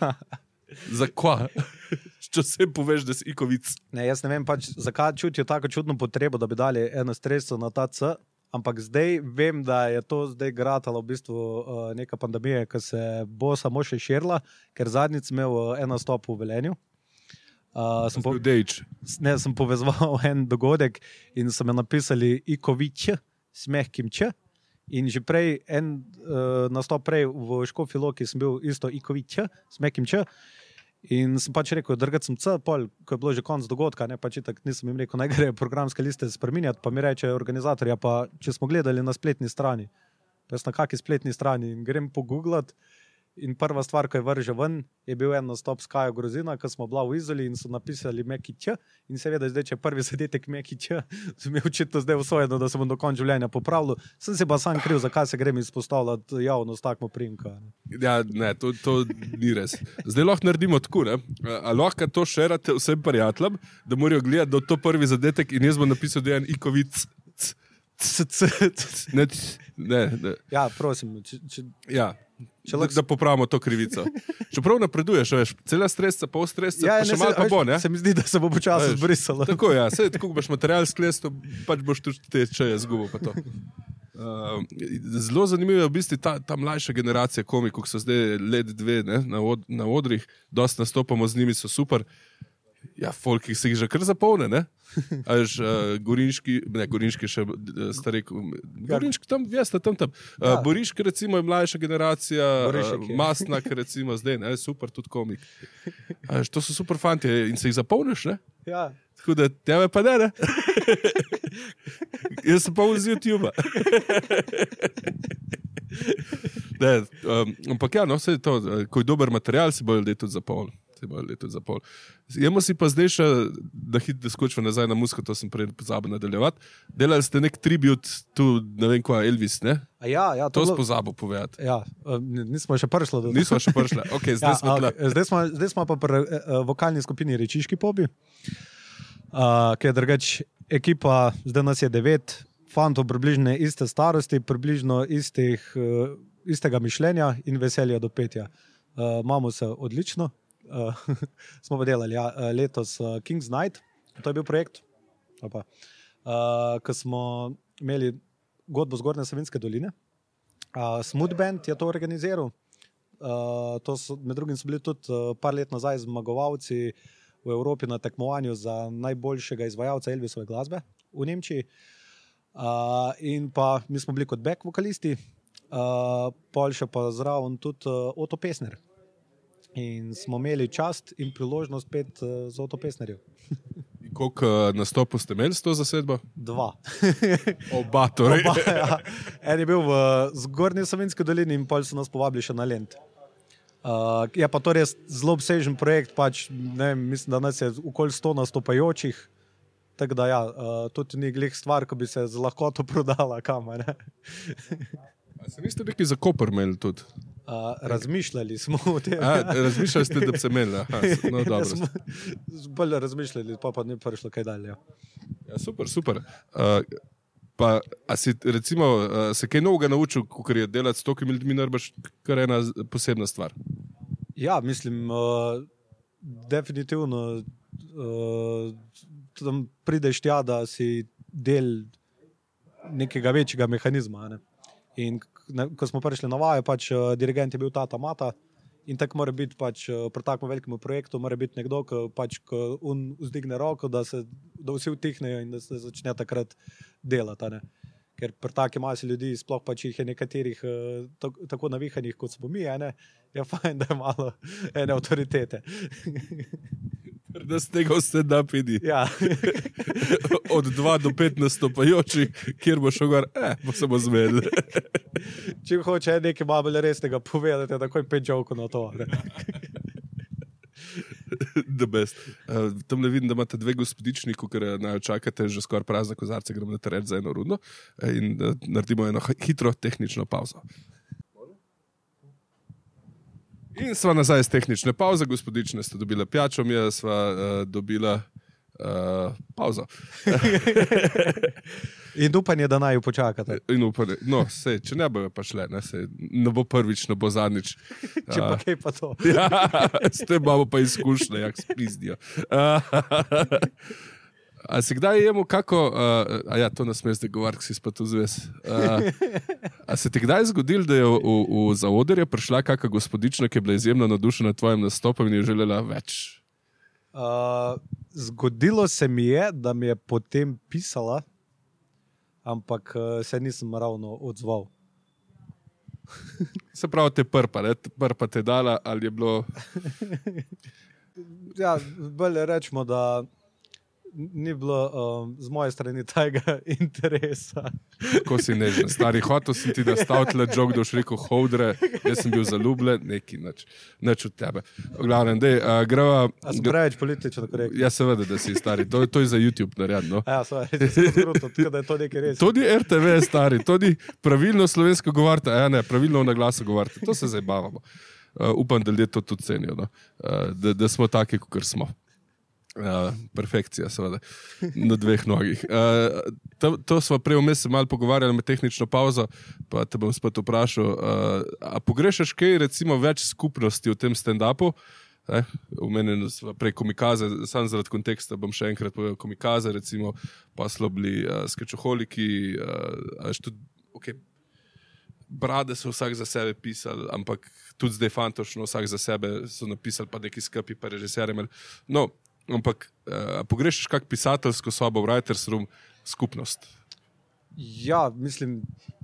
Za kva? Če vsem poveš, da si Ikovic. Ne, jaz ne vem pač, zakaj čutijo tako čudno potrebo, da bi dali eno streso na ta C, ampak zdaj vem, da je to zdaj gratala v bistvu uh, neka pandemija, ki se bo samo še širila, ker zadnjič sem imel uh, eno stop v Velenju. Uh, sem, po, Dejč. ne, sem povezval en dogodek in so me napisali Ikovič s mehkim č. In že prej, en uh, nastop prej v Škofji Loki sem bil isto Ikovič s mehkim č. In sem pač rekel, drgati sem C, pol, ko je bilo že konc dogodka, ne, pač itak nisem jim rekel, naj gre programske liste spreminjati, pa mi reče organizatorja, pa če smo gledali na spletni strani, pa jaz na kaki spletni strani in grem pogooglati in prva stvar, ko je vrže ven, je bil en nastop s Kajo Grozina, ko smo bila v Izoli in so napisali Meki Č in seveda zdaj, če je prvi zadetek Meki Č, sem mi očitno zdaj usvojeno, da se bom do konca življenja popravljal, sem si pa sam kriv, zakaj se grem izpostavljati javno s takmo primka. Ja, ne, to, to ni res. Zdaj lahko naredimo tako, ne? A lahko to šerate vsem prijateljem, da morajo gledati, da je to prvi zadetek in jaz bom napisal, da je en Ikovic. C, c, c. Ne, ne, ne. Ja, prosim, če, če, Ja, Če da, lahko- da popravimo to krivico. Čeprav napreduješ, veš, cela stresca, pol stresca, ja, pa še ne, malo se- pa veš, bo, ne? Se mi zdi, da se bo počasi Veš, zbrisalo. Tako ja, sej, tako ko boš material sklestil, pač boš tudi te čeje zgubil pa to. Uh, zelo zanimivo je v bistvu ta, ta mlajša generacija komikov, ki so zdaj let dve ne, na, od, na odrih, dosti nastopamo z njimi, so super. Ja, folk, ki se jih že kar zapolne, ne? Až uh, Gorinški, ne, Gorinški še uh, starek, Gorinški tam, veste, tam tam. Uh, Ja. Boriški recimo je mlajša generacija, Borišek uh, je. Mastnak recimo zdaj, ne, super, tudi komik. Až, to so super fanti in se jih zapolniš, ne? Ja. Tako da tebe pa ne, ne? Jaz sem pa z YouTuba. Ne, um, ampak ja, no, vse to, eh, ko je dober material, si bojo ljudje tudi zapolnili. Jemo si pa zdaj še, da hitro skočimo nazaj na muziko, to sem prej pozabil nadaljevati. Delali ste nek tribut tu, ne vem kva, Elvis, ne? A ja, ja, To to si bilo- pozabil povedati. Ja, eh, nismo še prišli do Nismo še prišli. Ok, zdaj Ja, smo tla. okay. zdaj, smo, zdaj smo pa pri uh, vokalni skupini Rečiški pobi, uh, ki je drugač ekipa, zdaj nas je devet, fantov približno iste starosti, približno istih, uh, istega mišljenja in veselja do petja. Uh, imamo se odlično. Uh, smo pa delali ja, uh, letos uh, King's Night, to je bil projekt, uh, ko smo imeli godbo Zgornje Savinjske doline. Uh, Smooth Band je to organiziral. Uh, to so, med drugim so bili tudi uh, par let nazaj zmagovalci v Evropi na tekmovanju za najboljšega izvajalca Elvisove glasbe v Nemčiji. Uh, in pa mi smo bili kot back vokalisti. uh, pol še pa zraven tudi uh, Oto Pestner. In smo imeli čast in priložnost pet uh, z Oto Pestnerjem. Koliko uh, nastopov ste imeli s to zasedbo? Dva. Oba, torej. Oba, ja. En je bil v Zgornji Savinjski dolini in pol so nas povabili še na Lent. Uh, je pa to res zelo obsežen projekt, pač, ne vem, mislim, da nas je okoli sto nastopajočih, tako da ja, uh, tudi ni glih stvar, ko bi se z lahkoto prodala kam, ne. A se niste nekaj za Koper imeli tudi? Uh, razmišljali smo o tem. A, razmišljali ste, da bi se imeli. Aha, no, dobro. Smo bolj razmišljali, pa pa ni prišlo kaj dalje. Ja, super, super. Uh, pa, a si recimo uh, se kaj novega naučil, ko je delati s tokimi ljudmi, narbaš kar ena posebna stvar? Ja, mislim, uh, definitivno uh, tam prideš tja, da si del nekega večjega mehanizma, ne? In ne, ko smo prišli na vajo, pač uh, dirigent je bil tata Mata in tako mora biti pač uh, pri takem velikem projektu mora biti nekdo, ki pač ko un vzdigne roko, da, se, da vsi utihnejo in da se začne takrat delati, ne. Ker pri taki masi ljudi, sploh pač jih je nekaterih uh, tako, tako navihanih, kot smo mi, ne, je fajn, da je malo ene avtoritete. Da z tega vse da pidi. Ja. Od dva do pet nastopajočih, kjer bo šel gor, eh, bo se bo zmedli. Če hoče nekaj malo bolj resnega povedati, takoj pet žovko na to. Ne? The best. Uh, tam ne vidim, da imate dve gospodični, ker naj čakate že skoraj prazne kozarce, gremo na teren za eno rundo in uh, naredimo eno hitro tehnično pauzo. In sva nazaj z tehnične pauze, gospodične ste dobile pijačo, mi sva uh, dobila uh, pauzo. In upanje, da naj jo počakate. In upanje, no, sej, če ne bojo pa šle, ne, sej, ne bo prvič, ne bo zadnjič. Če pa kaj pa to. Ja, s tem imamo pa izkušnje, jak spizdijo. A si kdaj jemo kako, uh, a ja, to nas sme zdaj govoriti, ki si spet vzves. Uh, a se ti kdaj zgodil, da je v, v, v zaodrje prišla kakšna gospodična, ki je bila izjemno navdušena tvojim nastopom in je želela več? Uh, zgodilo se mi je, da mi je potem pisala, ampak uh, se nisem ravno odzval. Se pravi, te prpa, ne? Prpa te dala, ali je bilo... Ja, bolje rečemo, da ni bilo um, z moje strani tega interesa. Kako si nežen, stari, hotel sem ti nastaviti le džok, da boš rekel holdre, jaz sem bil zaljubljen, neki nič, nič od tebe. V glavnem, dej, uh, greva... A sem preveč politično korektno? Ja, seveda, da si stari, to, to je za YouTube naredno. No? Ja, seveda, res je skruto, tako da je to nekaj res. To ni R T V, stari, to ni pravilno slovensko govorite, a ja ne, pravilno na glasu govorite, to se zdaj bavamo. Uh, upam, da ljudje to tudi cenijo, no? uh, da, da smo taki, kakor smo. Uh, perfekcija, seveda, na dveh nogih. Uh, to, to smo prej vmes se malo pogovarjali med tehnično pauzo, pa te bom spet vprašal, uh, a pogrešaš kaj, recimo, več skupnosti v tem stand-upu? Eh, omenjeno smo prej komikaze, sam zaradi konteksta bom še enkrat povedal komikaze, recimo, pa so bili uh, skečoholiki, uh, tudi, ok, brade so vsak za sebe pisali, ampak tudi zdaj fantočno vsak za sebe so napisali pa neki skapi, pa režiserjem. No, ampak uh, pogrešaš kak pisateljsko sobo, writers room, skupnost? Ja, mislim,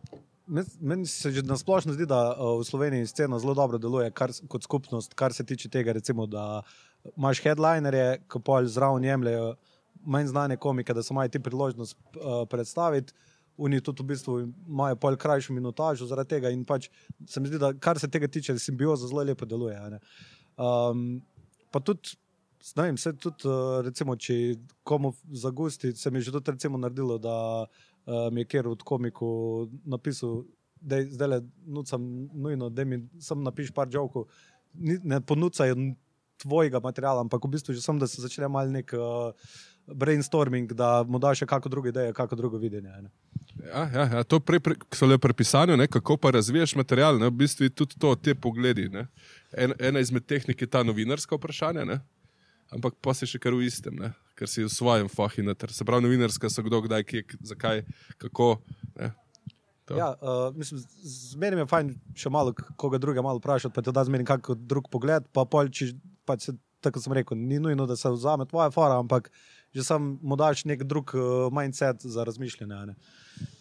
meni se že nasplošno zdi, da uh, v Sloveniji scena zelo dobro deluje kar, kot skupnost, kar se tiče tega, recimo, da imaš headlinerje, ki pol zraven jemljajo manj znane komike, da se imajo ti priložnost uh, predstaviti, oni tudi v bistvu imajo pol krajšo minutažo zaradi tega in pač se mi zdi, da kar se tega tiče, simbioza zelo lepo deluje. Ne? Um, pa tudi ne vem, se tudi, recimo, če komu zagusti, se mi je že tudi recimo naredilo, da uh, mi je kjer od komiku napisal, da zdaj le nucam nujno, da mi sam napiš par džovkov, ne ponucajo tvojega materiala, ampak v bistvu že sam, da se začne mal nek uh, brainstorming, da mu da še kako drugo idejo, kako drugo videnje. Ne? Ja, ja, ja, to prej pre, so le pri pisanju, ne, kako pa razvijaš material, ne, v bistvu tudi to, te pogledi. Ne. En, ena izmed tehnik je ta novinarska vprašanja, ne. Ampak pa si še kar v istem, ne? Ker si v svojem fahi noter. Se pravi, novinarska so kdo, kdaj, kje, zakaj, kako. Ne? Ja, uh, mislim, zmenim je fajn še malo koga druga malo vprašati, pa te da zmenim kak drug pogled, pa pol, če, pa se, tako sem rekel, ni nujno, da se vzame tvoja fora, ampak že sam mu daš nek drug uh, mindset za razmišljanje. Ne?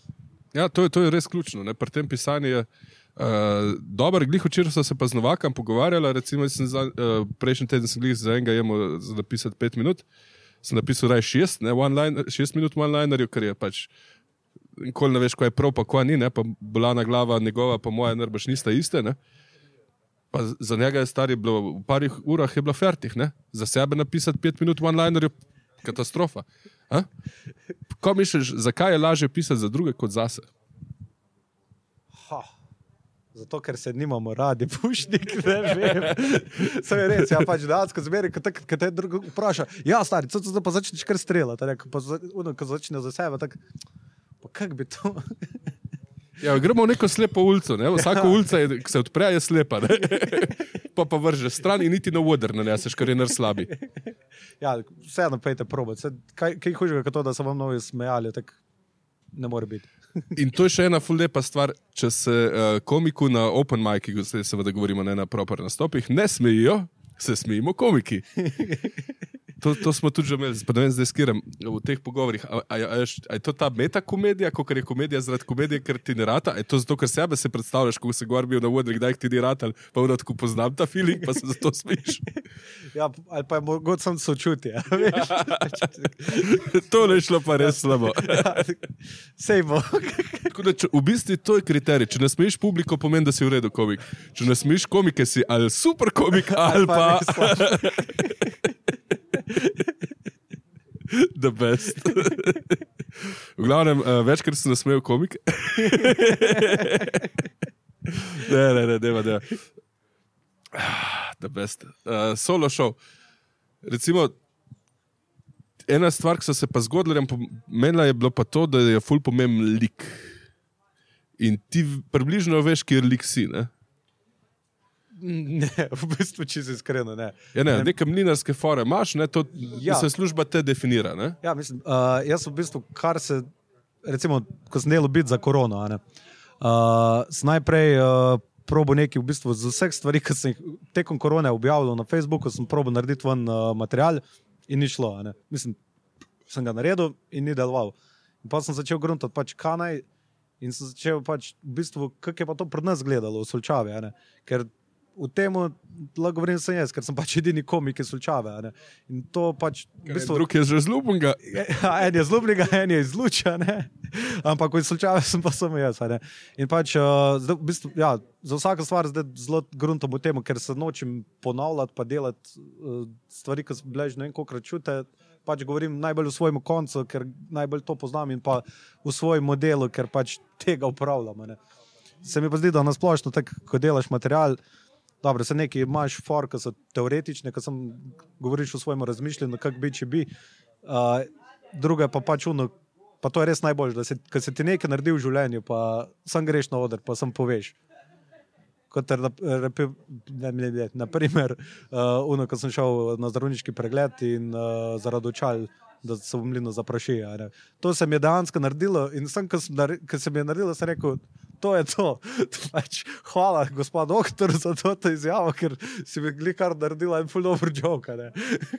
Ja, to je, to je res ključno. Ne? Pri tem pisanju je uh, dober. Glih včeraj so se pa z Novakam pogovarjala, recimo sem za, uh, prejšnji teden sem glih za enega jemo za napisati pet minut, sem napisal raj šest, ne, one-liner, šest minut one-linerju, ker je pač nikoli ne veš, ko je prav, pa ko ni, ne? Pa bolana glava njegova, pa moja nerbaš nista iste, ne? Pa za njega je stari bilo, v parih urah je bilo fertih, ne? Za sebe napisati pet minut one-linerju, katastrofa. A? Ko misliš, zakaj je lažje pisati za druge kot zase? Ha. Zato, ker se nimamo radi, pušnik, ne vem. Sam je res, ja pač dejansko zmeri, ko te drugo vpraša, ja stari, co to pa začneš kar streljati, pa ono, ko začne za sebe, tak, pa kak bi to... Ja, gremo v neko slepo ulico, ne? Vsaka ja. Ulica, je, ki se odpre, je slepa, ne? Pa pa vrže stran in niti na oder naneseš, ker je nar slabi. Ja, vseeno pejte probati. Se, kaj, kaj hužega, kot to, da so vam novi smejali, tak ne more biti. In to je še ena ful lepa stvar, če se uh, komiku na open mic-i, seveda govorimo ne na proper nastopih, ne smejijo, se smejimo komiki. To, to smo tudi že imeli, pa ne vem, zdaj skiram v teh pogovorih. A, a, a, a je to ta metakomedija, kot je komedija zaradi komedije, ker ti ne rata? A je to zato, ker sebe se predstavljaš, ko se gor bil na odri, kdaj ti ni ratal, pa v tako poznam ta feeling, pa se zato smiš? Ja, ali pa je mogoče sam sočutje. To ne šlo pa res slabo. Ja, sej bo. Tako da, če, v bistvu to je kriterij. Če ne smiš publiko, pomeni, da si v redu komik. Če ne smiš komike, si ali super komik, ali pa... The best. V glavnem, uh, večkrat sem nasmejal komik. ne, ne, ne, nema, nema. The best. Uh, solo show. Recimo, ena stvar, ki so se pa zgodila, menila je bilo pa to, da je ful pomemben lik. In ti približno veš, kjer lik si, ne? Ne, v bistvu čisto iskreno, ne. Ja, ne, neke mlinarske fore imaš, ne, to ja. Se služba te definira, ne? Ja, mislim, uh, jaz v bistvu, kar se, recimo, ko sem delal biti za korono, ne, uh, sem najprej uh, probo nekaj, v bistvu, z vseh stvari, ki sem tekom korone objavljal na Facebooku, sem probo narediti ven uh, material in ni šlo, ne. Mislim, sem ga naredil in ni deloval. In pa sem začel gruntati pač kanaj in sem začel pač, v bistvu, kak je pa to pred nas gledalo v Solčavi, ne, ker v temu, lahko govorim sem jaz, ker sem pač edini komik iz Solčave. Ne? In to pač... V bistvu, drug je že zljubljenega. Ja, en je zljubljenega, en je izluča, ne? Ampak v Solčave sem pa samo jaz. Ne? In pač, uh, zdaj, v bistvu, ja, za vsako stvar zdaj zelo gruntom v temu, ker se nočem ponavljati pa delati uh, stvari, ki so bile že ne vem kolikrat čute, pač govorim najbolj v svojem koncu, ker najbolj to poznam in pa v svojem modelu, ker pač tega upravljam. Ne? Se mi pa zdi, da nasplošno, tako, ko delaš material, dobro, se neki imaš for, ki so teoretične, ki sem govoriš o svojemu razmišljanju, kak bi, če bi. Uh, druga pa pač uno, pa to je res najbolj, da se, ko se ti nekaj naredi v življenju, pa sam greš na oder, pa sam poveš. Kot ter, ne, ne, ne, na primer, uh, uno, ko sem šel na zdravniški pregled in uh, zaradi očal, da se v mlinu zapraši. To se mi je dejansko naredilo in sem, ko, sem, ko se mi je naredilo, sem rekel, to je to. Pač, hvala, gospod doktor, za to, to izjavo, ker si mi gli kar naredila en ful dober joke. Ne?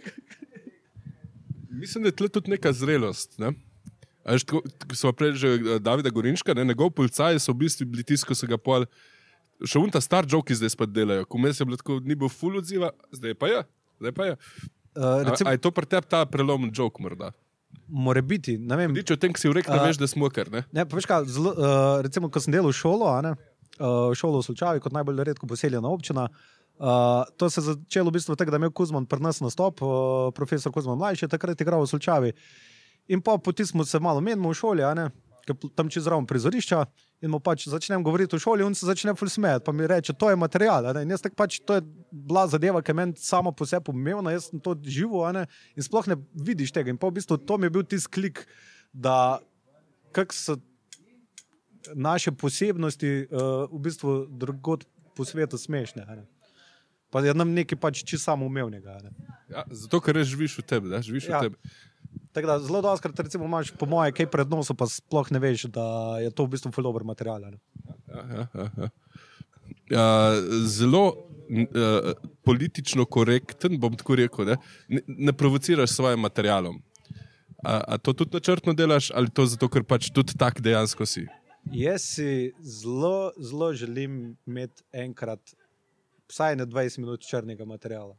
Mislim, da je tle tudi neka zrelost. Ne? Až, tako, so prej že Davida Gorinška, ne? Njegov policaj so v bistvu bili tisto, ko so ga pol... Še un ta star joke zdaj spet delajo. Ko mes je bilo tako, ni bil ful odziva, zdaj pa je. Zdaj pa je. Uh, recimo, a, a je to pri tebi ta prelomen joke morda? More biti, ne vem. Dič o tem, ki si v rek, da veš, da smo kar, ne? Ne, pa veš kaj, zelo, uh, recimo, ko sem delal v šolo, a ne, uh, šolo v Solčavi, kot najbolj redko poseljena občina, uh, to se je začelo v bistvu tako, da je imel Kuzman pri nas nastop, uh, profesor Kuzman mlajši, takrat igral v Solčavi. In pa poti smo se malo menimo v šoli, a ne, tam čez ravno prizorišča, in mu pač začnem govoriti v šoli, on se začne ful smejati, pa mi reče, to je material, a ne, in jaz tak pač, to je bila zadeva, ki je meni samo po sebi pomembna, jaz sem to živo, a ne, in sploh ne vidiš tega, in pa v bistvu to mi je bil tis klik, da kak so naše posebnosti uh, v bistvu drugod po svetu smešne, a ne. Pa je nam nekaj pač čisto samoumevnega, a ne. Ja, zato, ker živiš v tebi, da, živiš ja. v tebi. Tako da, zelo doskrat, recimo, imaš po moje kaj pred nosom, pa sploh ne veš, da je to v bistvu ful dober material. Ne? Ja, ja, ja, ja. Ja, zelo uh, politično korekten, bom tako rekel, ne, ne, ne provociraš s svojim materialom. A, a to tudi načrtno delaš, ali to zato, ker pač tudi tak dejansko si? Jaz si zelo, zelo želim imeti enkrat vsaj na dvajset minut črnega materiala.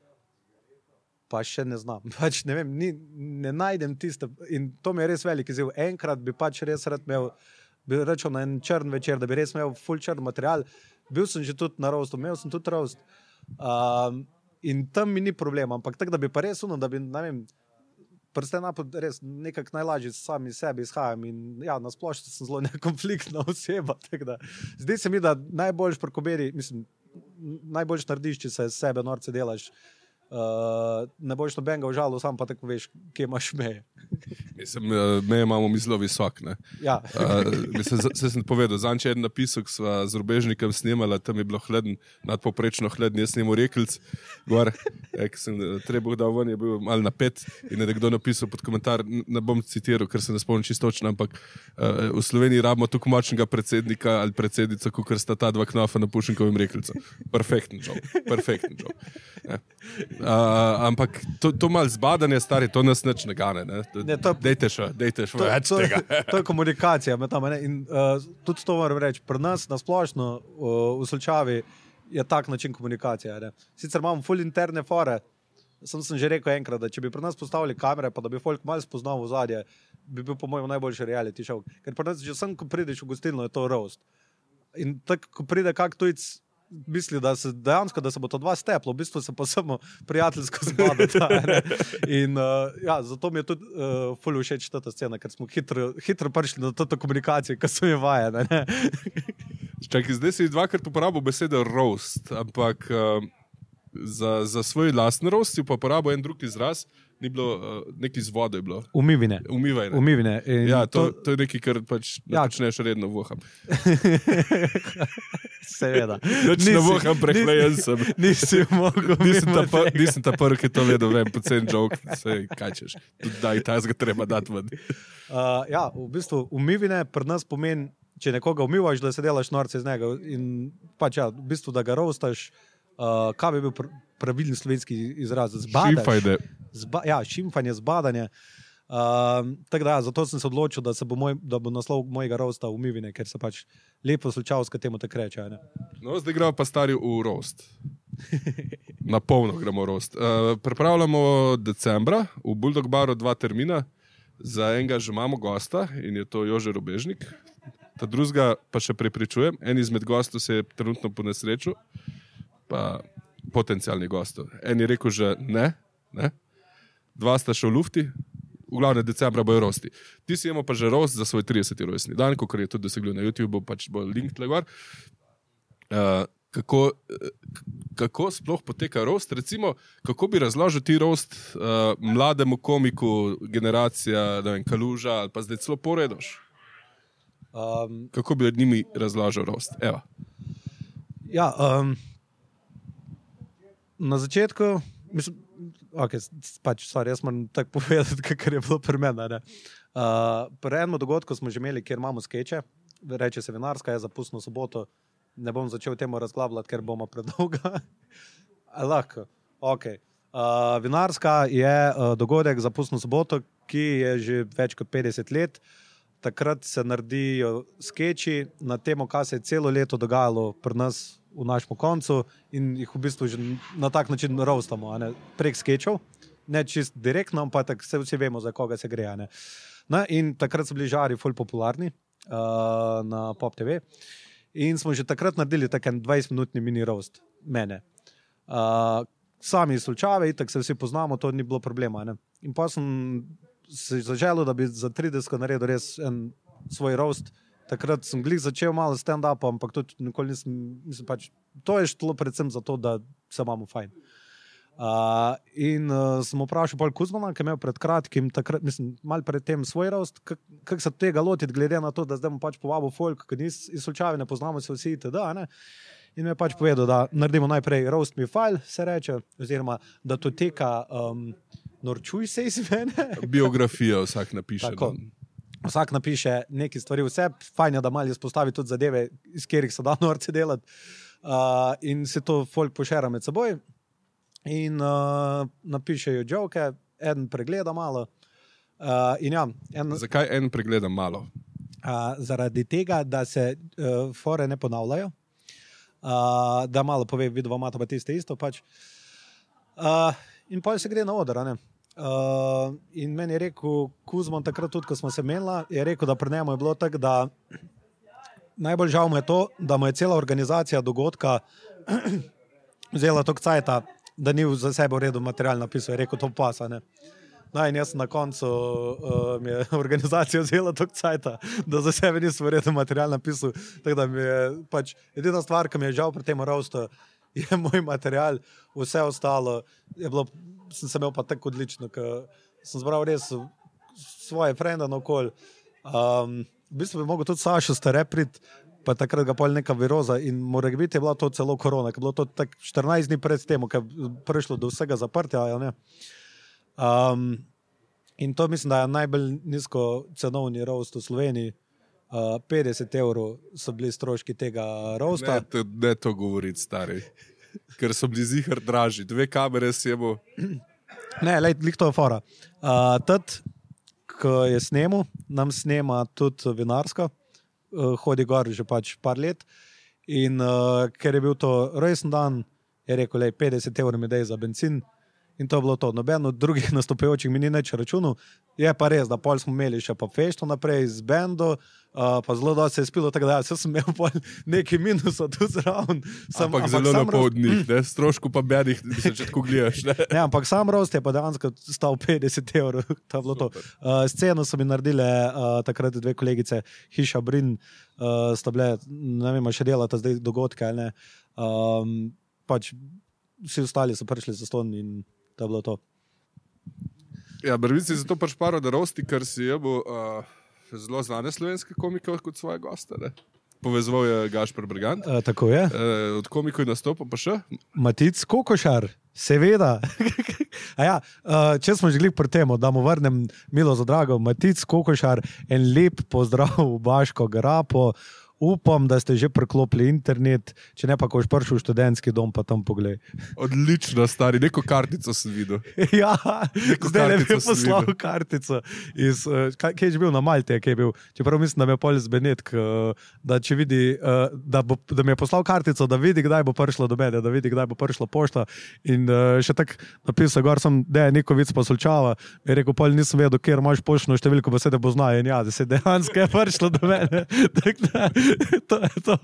Pa še ne znam. Pač ne vem, ni, ne najdem tiste. In to mi je res velik izziv. Enkrat bi pač res rad imel, bi rečel na en črn večer, da bi res imel full črn material. Bil sem že tudi na roastu, imel sem tudi roast. Um, in tam mi ni problema, ampak tako, da bi pa res uno, da bi, ne vem, prste napod res nekako najlažje sami sebi izhajam in ja, na splošno sem zelo nekonfliktna oseba. Da, zdi se mi, da najboljš pri komediji, mislim, najboljš narediš, če se sebe norce delaš, uh, ne boš nobenega užalil, sam pa tako veš, kje imaš meje. Mislim, meje imamo mi zelo visok, ne? Ja. uh, mislim, se sem povedal, zanče en napisek sva z Rubežnikom snimala, tam je bilo hleden, nadpoprečno hleden, jaz snimal Rekelc, gor, ek sem treba da ven, je bil malo napet in je nekdo napisal pod komentar, ne bom citiral, ker se ne spomnim čisto točno, ampak uh, v Sloveniji rabimo tako močnega predsednika ali predsednica, kakor sta ta dva knofa na Pušenkovem Rekelcu. Perfekten job, perfekten job. Ja. Uh, ampak to, to malo zbadanje, stari, to nas nič ne gane, ne? Ne, to, dejte še, dejte še to, več to, tega. To je komunikacija med nami. In uh, tudi to moram reči, pri nas na splošno uh, v Solčavi je tak način komunikacije. Ne? Sicer imamo full interne fore, sem, sem že rekel enkrat, da če bi pri nas postavili kamere, pa da bi folk malo spoznal v zadje, bi bil po mojem najboljši reality show. Ker pri nas že sem, ko prideš v gostilno, je to roast. In tako, ko pride kak tujc, misli, da se dejansko, da se bo to dva steplo, v bistvu se pa samo prijateljsko zbadata. In uh, ja, zato mi je tudi uh, ful všeč ta scena, ker smo hitro, hitro prišli na to komunikacijo, ki so je vajene. Čakaj, zdaj si dvakrat uporabil besedo roast, ampak uh, za, za svoj lastni roast si pa uporabil en drug izraz, ni bilo, uh, neki z vodo je bilo. Umivine. Umivajne. Umivine. In ja, to, to... to je nekaj, kar pač ja. Počneš redno voham. Seveda. Noč ne voham, prehlejen sem. Nisi mogel. Nisem ta, pr, nisem ta prvi, ki to vedel, vem, pocen joke, sej, kaj češ. Tudi daj, tazga treba dati ven. Uh, ja, v bistvu umivine pri nas pomeni, če nekoga umivaš, da se delaš norce iz njega in pač ja, v bistvu, da ga roastaš, uh, kaj bi bil pr pravilni slovenski izraz? Zbadaš. Šimfajde. Zba, ja, šimfanje, zbadanje. Uh, tako da, ja, zato sem se odločil, da, se bo, moj, da bo naslov mojega roasta umivine, ker se pač lepo slučavsko temu tako reče. Ne? No, zdaj gremo pa stari v roast. Na polno gremo v roast. Uh, pripravljamo decembra v Bulldog baru dva termina. Za enega že imamo gosta in je to Jože Rubežnik. Ta drugega pa še prepričujem. En izmed gostov se je trenutno po nesreču, pa potencialni gostov. En je rekel že ne, ne. Dva sta še v lufti, v glavnem decembra bojo rosti. Ti si imamo pa že rost za svoj trideseti rojstni dan, kot je tudi dosegel na YouTube, pač bo link tle gor. Uh, kako, kako sploh poteka rost? Recimo, kako bi razložil ti rost uh, mlademu komiku, generacija, ne vem, Kaluža ali pa zdaj celo Poredoš? Um, kako bi od njimi razložil rost? Evo. Ja, um, na začetku, mislim, ok, pač, sorry, jaz moram tako povedati, kar je bilo pri meni. Uh, pri enem dogodku smo že imeli, kjer imamo skeče, reče se Vinarska, je za pustno soboto, ne bom začel temu razglabljati, ker bomo predolga. Lahko, ok. Uh, Vinarska je uh, dogodek za pustno soboto, ki je že več kot petdeset let. Takrat se naredijo skeči na temo, kaj se je celo leto dogajalo pri nas v našem koncu in jih v bistvu že na tak način roastamo, ne, prek skečov, ne čist direktno, pa tako se vsi vemo, za koga se gre. Ne. No, in takrat so bili žari ful popularni uh, na Pop T V in smo že takrat naredili tak en dvajsetminutni mini roast mene. Uh, sami iz Solčave, itak se vsi poznamo, to ni bilo problema. Ne. In pa sem se zaželil, da bi za trideset naredil res en svoj roast. Takrat sem glih začel malo stand-up, ampak tudi nikoli nisem, mislim pač, to je šlo predvsem zato, da se imamo fajn. Uh, in uh, sem vprašal Pol Kuzmana, ki je imel pred kratkim, takrat, mislim, malo pred tem svoj roast, kak, kak se tega lotiti, glede na to, da zdaj mu pač povabil folk, ki nis iz Solčave, ne poznamo se vsi itd. Ne? In mi je pač povedal, da naredimo najprej roast me file, se reče, oziroma da to teka um, norčuj se iz mene. Biografija vsak napiše. Tako. Vsak napiše neki stvari vse, fajn je, da malo izpostavi tudi zadeve, iz katerih se da norce delati. Uh, in se to folk pošera med seboj in uh, napišejo joke, en pregleda malo. Uh, in ja, en... Zakaj en pregleda malo? Uh, zaradi tega, da se uh, fore ne ponavljajo, uh, da malo pove, vidva imata pa tiste isto pač. Uh, in pa se gre na oder, ne. Uh, in meni je rekel Kuzman takrat tudi, ko smo se menila, je rekel, da pri njemu je bilo tako, da najbolj žal mu je to, da mu je cela organizacija dogodka vzela toliko cajta, da ni za sebe v redu material napisal, je rekel, to pasa, ne. No, in jaz na koncu uh, mi je organizacija vzela toliko cajta, da za sebe nisem v redu material napisal, tako da mi je pač edina stvar, ki mi je žal pri tem roastu, je moj material, vse ostalo je bilo, sem se imel pa tako odlično, ker sem zbral res svoje frenda na okol. Um, v bistvu bi mogel tudi Sašo Stare prid, pa takrat ga pol neka viroza in mora biti je bila to celo korona, ker je bilo to tak štirinajst dni pred tem, ker je prišlo do vsega zaprtja, ja, ne. Um, in to mislim, da je najbolj nizko cenovni roast v Sloveniji. Uh, petdeset evrov so bili stroški tega roasta. Ne to, ne to govoriti, stari. Ker so bili zihar dražji. Dve kamere si je bo... Ne, lej, lik to je fora. Uh, Tad, ko je snemu, nam snema tudi vinarska, uh, hodi gor že pač par let in uh, ker je bil to rojsten dan, je rekel, lej, petdeset evrov mi dej za benzin in to je bilo to. Noben od drugih nastopajočih mi ni nič računal. Je pa res, da pol smo imeli še pa fešto naprej z bendo, uh, pa zelo dosti se je spilo, tako da ja, sem imel pol neki minusa tu zraven. Sam, ampak, ampak zelo lepo od njih, ne? Strošku pa bedih, da se začetku gledaš, ne? Ne, ampak sam roast je pa dejansko stal petdeset evrov, to je bilo to. Uh, sceno so mi naredile uh, takrat dve kolegice, Hiša Brin, uh, sta bile, ne vem, še delata zdaj dogodke, ali ne. Um, pač vsi ostali so prišli za ston in to je bilo to. Ja, Brvici je zato pač paro, da rosti, ker si je bo uh, zelo znane slovenske komike kot svoje goste, ne? Povezoval je Gašper Bergant. Uh, tako je. Uh, od komikov je nastopil pa še? Matic Kokošar, seveda. A ja, uh, če smo že glih pri temu, da mu vrnem milo za drago, Matic Kokošar, en lep pozdrav v Baško Grapo. Upam, da ste že preklopili internet, če ne pa, ko boš prišel v študentski dom, pa tam poglej. Odlično, stari, neko kartico sem videl. Ja, neko zdaj ne bi poslal kartico. Iz, uh, kaj, kaj je že bil na Malti, kaj je bil? Čeprav mislim, da me je pol iz Benetk, uh, da če vidi, uh, da, bo, da mi je poslal kartico, da vidi, kdaj bo prišla do mene, da vidi, kdaj bo prišla pošta. In uh, še tak napisal, gor sem, da je neko vic poslčava. Je rekel, pol nisem vedel, kjer imaš poštno številko, pa se te bo znajo. In ja, da se dejansko je prišla do mene. Tak, da, to je to.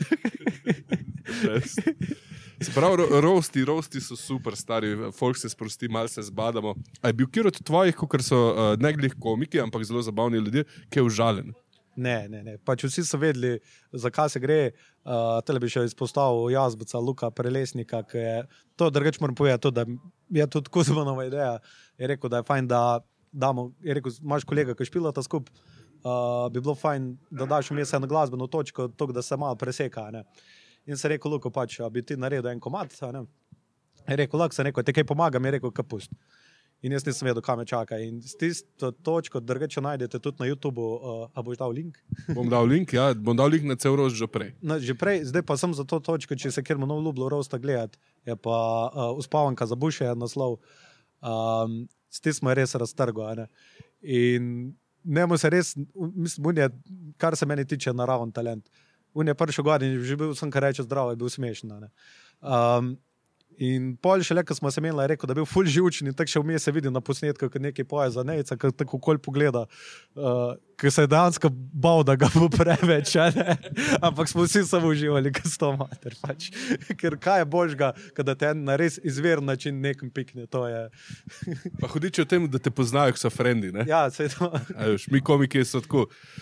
Sprav, roasti, roasti so super, stari, folk se sprosti, malo se zbadamo. A je bil kjer od tvojih, kakor so uh, ne glih komiki, ampak zelo zabavni ljudje, ki je užalen? Ne, ne, ne. Pač vsi so vedeli, zakaj se gre. Uh, tele bi še izpostavil Jazbeca, Luka Prelesnika, ki je, to drugače moram povedati, to, da je tudi Kuzmanova ideja, je rekel, da je fajn, da damo, je rekel, imaš kolega, ki špilata skup, Uh, bi bilo fajn, da daš vmes eno glasbeno točko, tok, da se malo preseka. Ne? In se rekel, Luko, pač, bi ti naredil en komad. Ne? Je rekel, lak, se rekel, te kaj pomagam, je rekel, kapust. In jaz nisem vedel, kam me čaka. In s tisto točko, drugače najdete tudi na YouTubeu, uh, a boš dal link? Bom dal link, ja, bom dal link na cel roast že prej. No, že prej, zdaj pa sem za to točko, če se kjer mu nov ljublo roasta gledati, je pa uh, Uspavanka za buše naslov. Um, s tem smo res raztrgo. In Nemo se res, mislim, on je, kar se meni tiče, naraven talent. On je prvi gor in že bil sem, kar reče zdravo, je bil smešen. Um, in pol šele, ko smo se menili, je rekel, da je bil ful živčen in tako še vmes se vidi na posnetku, ko nekaj poje za nejca, ko tako kol pogleda, uh, ko se je dejansko bal, da ga bo preveč, ne? Ampak smo vsi samo uživali, ko s to mater. Pač. Ker kaj je božga, kada te na res izveren način nekom pikne, to je... Pa hudiče o tem, da te poznajo, ko so frendi, ne? Ja, se je to. Ajuš, mi komiki so tako,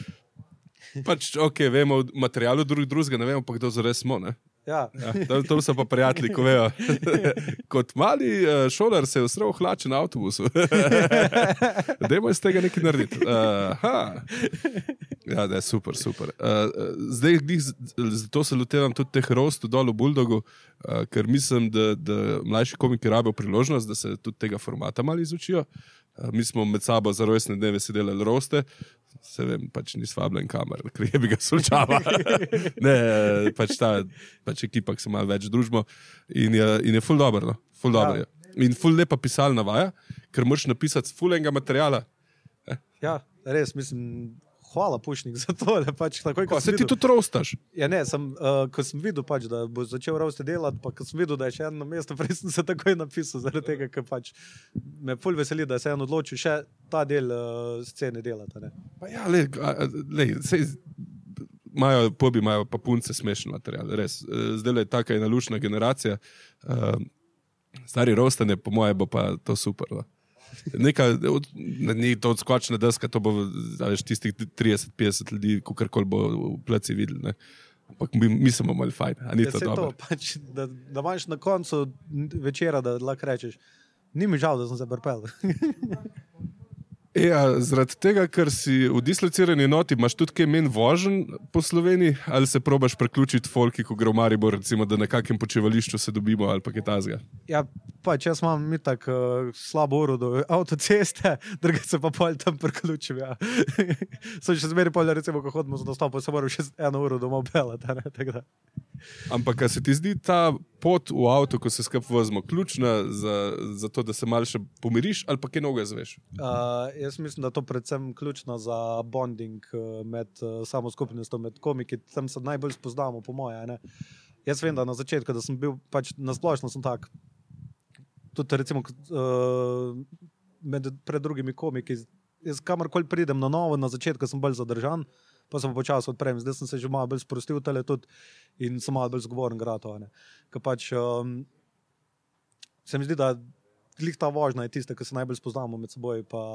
pač, ok, vemo v materialu drug drugega, ne vemo pa, kdo zares smo, ne? Ja. Ja, to, to so pa prijatelji, ko vejo. Kot mali uh, šolar se je usrel hlače na avtobusu. Dajmo iz tega nekaj narediti. Uh, ja, da je super, super. Uh, zdaj, zato se lotevam tudi teh roastov dol v Bulldogu, uh, ker mislim, da, da mlajši komiki rabijo priložnost, da se tudi tega formata malo izučijo. Uh, mi smo med sabo za rojstne dneve sedeli roaste, se vem, pač ni svabljen kamer, ker je bi ga slučava. Ne, pač ta pač ekipa, ki se malo več družimo in je, in je ful dobro, no? Ful dobro je. In ful lepa pisalna vaja, ker moraš napisati ful enega materijala. Ja, res, mislim, hvala Pušnik za tole. Pač, takoj, Pa se ti tudi roastaš? Ja, ne, sem, uh, ko sem videl, pač, da bo začel roaste delati, pa ko sem videl, da je še eno mesto, prej sem se takoj napisal, zaradi tega, ker pač me ful veseli, da se je en odločil še ta del uh, scene delati. Ne? Pa ja, le, le sej, imajo, pobi imajo pa punce smešen material, res. Zdaj je taka ena lušna generacija. Uh, stari roastanje, po moje, bo pa to super. Va. Neka, od, ni to odskočna deska, to bo veš, tistih trideset petdeset ljudi, kakorkoli bo v pleci videli. Ne. Ampak mi, mi smo malo fajn, a ni Ja, to saj dobro. to, pač, da, da imaš na koncu večera, da lahko rečeš, ni mi žal, da sem se pripel. Ja, zaradi tega, ker si v dislocirani noti, imaš tudi kaj menj vožen po Sloveniji, ali se probaš preključiti folki, ko gre v Maribor, recimo, da na kakem počivališču se dobimo ali pa kaj tazga? Ja, pač jaz imam itak uh, slabo uro do avtoceste, druga se pa pol tam priključim, ja. Sem še zmeri pol, recimo, ko hodimo za dostop, pa se moram še eno uro domov pelati, ne, tako da. Ampak, a se ti zdi ta pot v avto, ko se skup vozimo, ključna za, za to, da se malo še pomiriš ali pa kaj noga zveš? Uh, jaz mislim, da to predvsem ključno za bonding uh, med uh, samo skupnostjo, med komiki, tam se najbolj spoznamo, po moje, ne. Jaz vem, da na začetku, da sem bil, pač nasplošno sem tak, tudi recimo uh, med, pred drugimi komiki, jaz kamorkoli pridem na novo, na začetku sem bolj zadržan, pa sem počasi odprem, zdaj sem se že malo bolj sprostil tele tudi in sem malo bolj zgovoren grato, ne. Ker pač um, se mi zdi, da glih ta vožnja je tista, ki se najbolj spoznamo med seboj, pa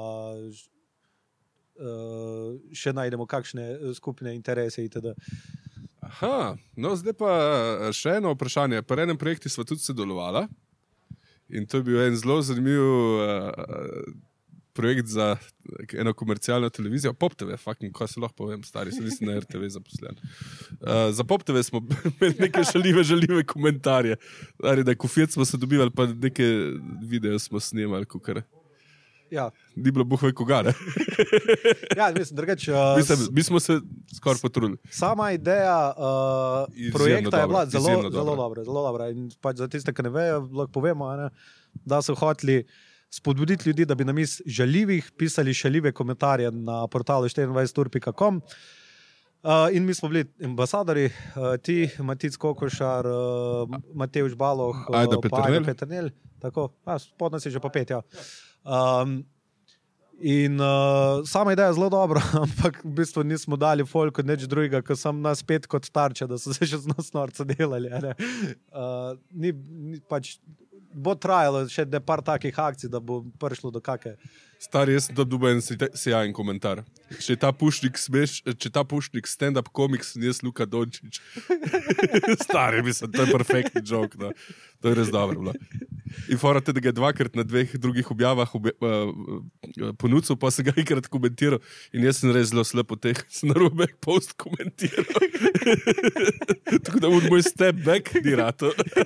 uh, še najdemo kakšne skupne interese itd. Aha, no zdaj pa še eno vprašanje. Pri enem projektu sva tudi sodelovala in to je bil en zelo zanimiv uh, projekt za eno komercialno televizijo, Pop T V, fucking, ko se lahko povem, stari, se nisem na R T V zaposlen. Uh, za Pop T V smo imeli neke šaljive, žaljive komentarje. Stari, da kofet smo se dobivali, pa neke videe smo snemali, kukar. Ja. Ni bilo buh ve koga, ne? Ja, mislim, drugač... Uh, Mislim, mi smo se skoraj potrudili. Sama ideja uh, Izjemno projekta dobra, je bila zelo, izjemno zelo dobra. dobra, zelo dobra. In pač za tiste, ki ne vejo, lahko povemo, ne, da so hoteli spodbuditi ljudi, da bi na mis žaljivih pisali šaljive komentarje na portalu štiriindvajset ur pika com. Uh, in mi smo bili ambasadori, uh, ti, Matic Kokošar, uh, Matevž Baloh, uh, Ajda pa Peternelj. Ajda Peternelj. Tako, a, pod nas je že pa pet, ja. Um, in uh, sama ideja je zelo dobra, ampak v bistvu nismo dali folku nič drugega, ker sem nas pet kot tarča, da so se še z nas norca delali. Ne? Uh, ni, ni pač, bo trajalo še de par takih akcij, da bo prišlo do kake. Stari, jaz sem to dobil en sjajen komentar. Če ta pušnik smeš, če ta pušnik stand-up komiks, sem jaz Luka Dončić. Stari, mislim, to je perfektni joke, no. To je res dobro bilo. In forate, da ga je dvakrat na dveh drugih objavah obje, uh, uh, ponudil, pa se ga enkrat komentiral in jaz sem res zelo slep od teh, sem narobe post komentiral. Tako da on moj step back ni rato.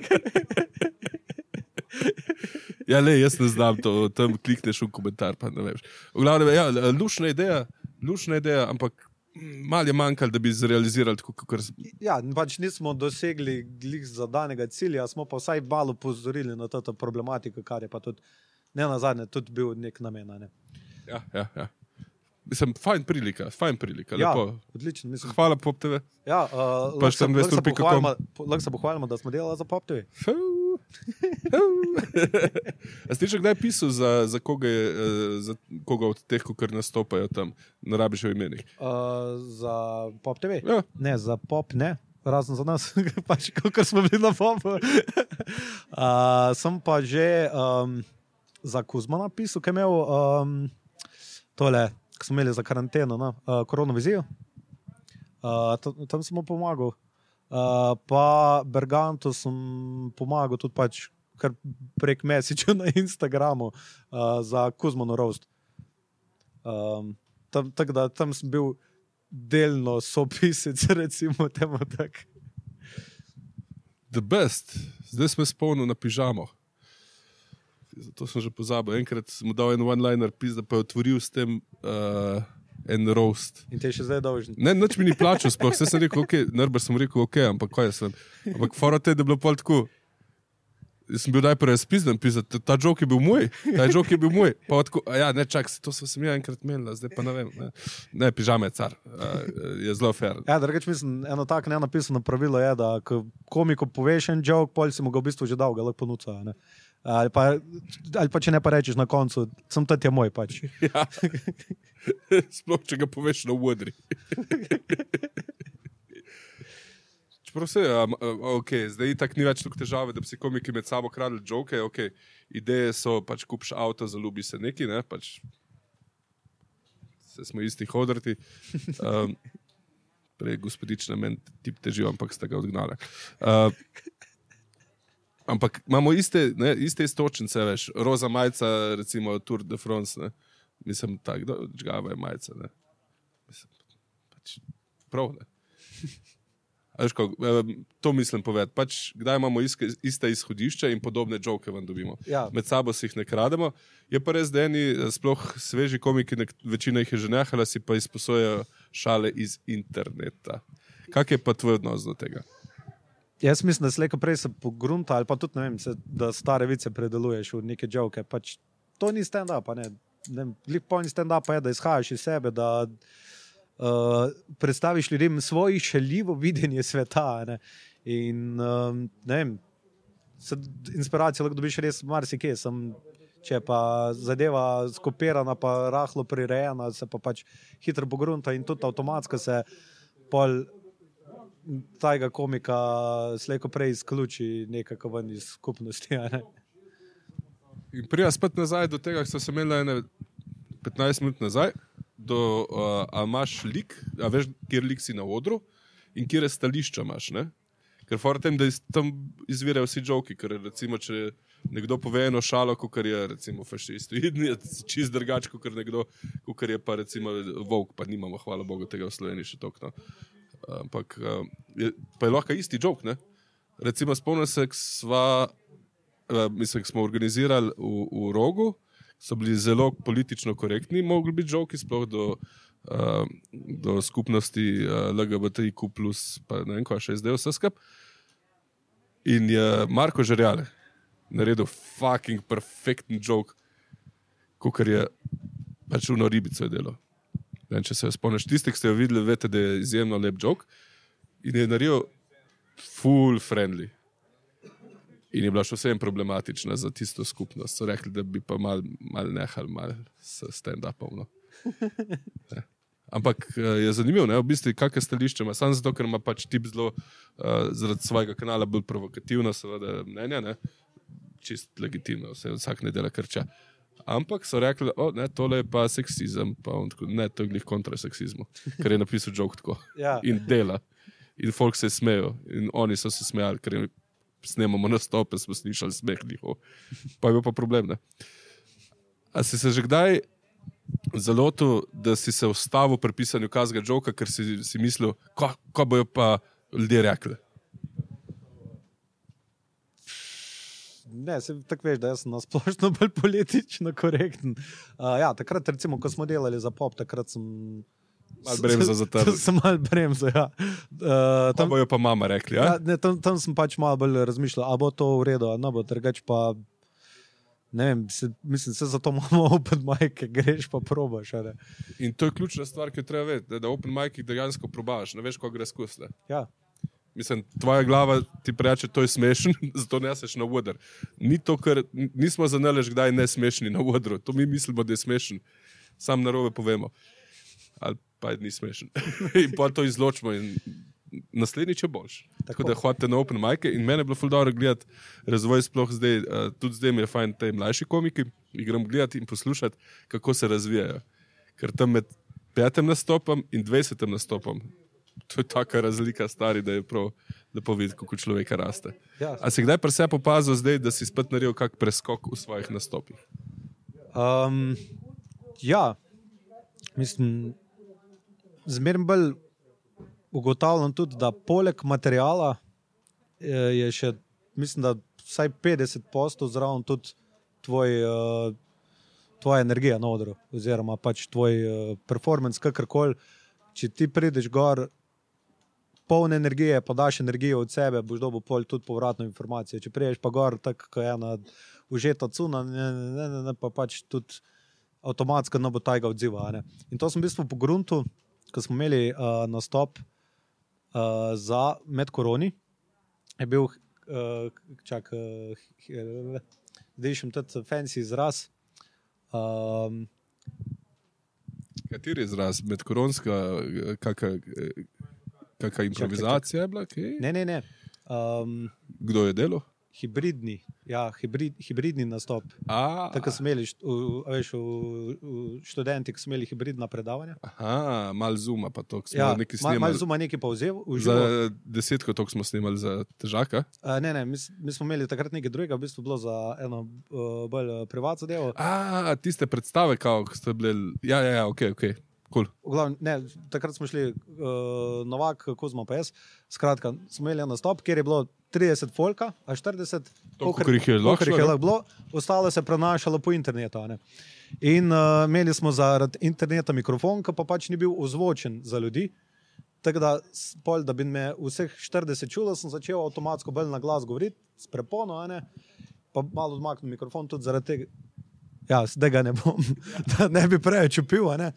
Ja, le, jaz ne znam to, tam klikneš v komentar, pa ne veš. V glavnem, ja, lušna ideja, lušna ideja, ampak malo je manjkalo, da bi zrealizirali tako, kakor... Ja, pač nismo dosegli glih zadanega cilja, smo pa vsaj malo pozorili na to problematiko, kar je pa tudi, ne nazadnje, tudi bil nek namen. Ne? Ja, ja, ja. Mislim, fajn prilika, fajn prilika, Ja, lepo. odlično, mislim. Hvala Pop T V. Ja, uh, Pa lahko se- lahko se štiriindvajset ur pika com. pohvalimo- lahko se pohvalimo, da smo delali za Pop T V. Fuu, fuu. A ste že kdaj pisal za, za, koga je, eh, za koga od teh, kar nastopajo tam, ne rabiš o imenih? Uh, za Pop T V? Ja. Ne, za Pop ne, razen za nas, pač kakor smo bili na Popu. uh, sem pa že um, za Kuzmana pisal, ki je imel um, tole, ko smo imeli za karanteno, no, uh, koronavizijo. Uh, tam, tam sem mu pomagal. Uh, pa Bergantu sem pomagal tudi pač kar prek messagea na Instagramu uh, za Kuzmano roast. Um, tam, tak da, tam sem bil delno sopisec, recimo temu tak. The best. Zdaj smo spomnili na pižamo. Zato sem že pozabil. Enkrat sem mu dal en one-liner pis, da pa je otvoril s tem uh, en roast. In te še zdaj dolžni. Ne, nič mi ni plačal sploh. Vse sem rekel, ok, nerber sem rekel, ok, ampak kaj sem. Ampak fora te, da je bilo pol tako. Jaz sem bil najprej razpizden, pisati, ta joke je bil moj, ta joke je bil moj. Pa odko, a ja, ne, čak, to sem jaz enkrat menila, zdaj pa ne vem. Ne, ne pižame je car, uh, je zelo fair. Ja, drugač mislim, eno tako nenapisano pravilo je, da ko komiku poveš en joke, pol si mu ga v bistvu že dal, ga lahko ponuca, ne. Ali pa, ali pa če ne pa rečeš na koncu, sem to je moj pač. Ja. Sploh, če ga poveš na odri. Čeprav se, um, ok, zdaj tak ni več tukaj težave, da bi si komiki med sabo kradli joke, ok, ideje so, pač kupš avto, zaljubi se neki, ne, pač se smo isti hodrti. Um, prej gospodič na men tip težil, ampak ste ga odgnali. Uh, Ampak imamo iste, ne, iste istočnice, veš, roza majica, recimo Tour de France, ne. Mislim, tako, džgava je majica, ne. Mislim, pač, prav, ne. A veš, kako, to mislim povedati, pač, kdaj imamo iske, iste izhodišča in podobne joke vam dobimo. Ja. Med sabo si jih ne krademo. Je pa res, da eni sploh sveži komiki, nek, večina jih je že nehala, si pa izposojajo šale iz interneta. Kak je pa tvoj odnos do tega? Jaz mislim, da slejko prej se pogrunta, ali pa tudi, ne vem, se, da stare vice predeluješ v neke joke. Pač, to ni stand-up, ne. ne Lik polni stand-up je, da izhajaš iz sebe, da uh, predstaviš ljudem svoje šaljivo videnje sveta. Ne. In, um, ne vem, se, inspiracijo lahko dobiš res marsikje. Sem, če pa zadeva skopirana, pa rahlo prirejena, se pa pač hitro pogrunta in tudi avtomatsko se pol tajega komika slejko prej izključi nekako ven iz skupnosti. Ne? In prija spet nazaj do tega, ko so se imeli ene petnajst minut nazaj, do, uh, a imaš lik, a veš, kjer lik si na odru in kjer stališča imaš, ne? Ker fora tem, da iz, tam izvirajo vsi joki, ker recimo, če nekdo pove eno šalo, kakor je recimo fašistoid, je čist drugač, kakor nekdo, kakor je pa recimo Volk, pa nimamo, hvala Bogu, tega v Sloveniji še toliko, no. Ampak je, pa je lahko isti joke, ne? Recimo spomnim se, sva, mislim, smo organizirali v, v Rogu, so bili zelo politično korektni, mogli biti joke sploh do, uh, do skupnosti uh, L G B T I Q plus, pa ne vem, ko še zdaj vse skup. In je Marko Žerjale naredil fucking perfekten joke, kakor je pač uno ribico je delo. Ne, če se spomniš, tisti, ki ste jo videli, veste, da je izjemno lep joke in je naredil full friendly. In je bila še vsem problematična za tisto skupnost. So rekli, da bi pa mal, mal nehali mal s stand-upom. No. Ampak je zanimivo, ne, v bistvu, kakšne stališče ima. Samo zato, ker ima pač tip zelo uh, zaradi svojega kanala bolj provokativno, seveda mnenja, ne, čist legitimno, vse, vsak ne dela krča. Ampak so rekli, o, ne, tole je pa seksizem, pa on tako, ne, to je glih kontra seksizmu, ker je napisal joke tako. Ja. In dela. In folk se smejo. In oni so se smejali, ker snemamo nastope, smo slišali smeh njihov. Pa je bil pa problem, ne. A si se že kdaj zalotil, da si se ustavil pri pisanju kazga joka, ker si, si mislil, ko, ko bojo pa ljudje rekli? Ne, se tako veš, da jaz sem nasplošno bolj politično korekten. Uh, ja, takrat recimo, ko smo delali za pop, takrat sem... Mal bremza za tebe. Sem mal bremza, ja. Uh, tam bojo pa mama rekli, ja? ja ne, tam, tam sem pač malo bolj razmišljal, a bo to v redu, a ne bo, drugač pa... Ne vem, se, mislim, se zato imamo open mic, greš pa probaš. Ne? In to je ključna stvar, ki jo treba vedeti, da, da open mic dejansko probaš, ne veš, ko gre skusle. Ja. Mislim, tvoja glava ti preče, to je smešen, zato neseš na odr. Ni to, ker nismo zanelež, kdaj je nesmešni na odru. To mi mislimo, da je smešen. Sam narobe povemo. Ali pa je ni smešen. In pa to izločimo in naslednjič je boljš. Tako. Tako da hodite na open mic in mene je bilo ful dobro gledati razvoj sploh zdaj. Uh, tudi zdaj mi je fajn te mlajši komiki, igram gledati in poslušati, kako se razvijajo. Ker tam med petem nastopom in dvajsetem nastopom to je taka razlika, stari, da je prav lepo videti, kako človeka raste. Ja. A si kdaj pri sebi opazil zdaj, da si spet naredil kak preskok v svojih nastopih? Um, ja, mislim, zmerno bolj ugotavljam tudi, da poleg materijala je še, mislim, da vsaj petdeset posto zraven tudi tvoj, uh, tvoja energija na odru, oziroma pač tvoj uh, performance, kakorkoli. Če ti prideš gor, poln energije, pa daš energijo od sebe, boš dobil pol tudi povratno informacijo. Če priješ pa gor, tako ko je ena užeta cuna, ne, ne, ne, ne, pa pač tudi avtomatsko ne bo tajga odziva. Ne. In to sem v bistvu po gruntu, ko smo imeli uh, nastop uh, za med koroni, je bil, uh, čak, uh, zdaj išem tudi fancy izraz. Um, Kateri izraz? Medkoronska, kakšna kaka improvizacija je bila? Okay. Ne, ne, ne. Um, Kdo je delal? Hibridni, ja, hibrid, hibridni nastop. Tako smo imeli, veš, v, v študenti, ki smo imeli hibridna predavanja. Aha, malo Zuma pa to, smo ja, nekaj snemali. Malo Zuma nekaj pa vzel. Za desetko to smo snemali za Težaka? Uh, ne, ne, mi, mi smo imeli takrat nekaj drugega, v bistvu bilo za eno uh, bolj privat zadevo. A, tiste predstave, kao, ko ste bili, ja, ja, ja, okej, okay, okej. Okay. Cool. Glavnem, ne, takrat smo šli uh, Novak, Kuzma pa jaz. Skratka, smo imeli nastop, kjer je bilo trideset folka, a štirideset, kolikor jih je lahko bilo, ostalo se prenašalo po internetu. Ne. In uh, imeli smo zaradi interneta mikrofon, ki pa pač ni bil ozvočen za ljudi. Tako da, pol, da bi me vseh štirideset čulo, sem začel avtomatsko bolj na glas govoriti, s prepono, a ne, pa malo odmaknil mikrofon tudi zaradi tega. Ja, zdaj ga ne bom, da ne bi preveč upil. Ne?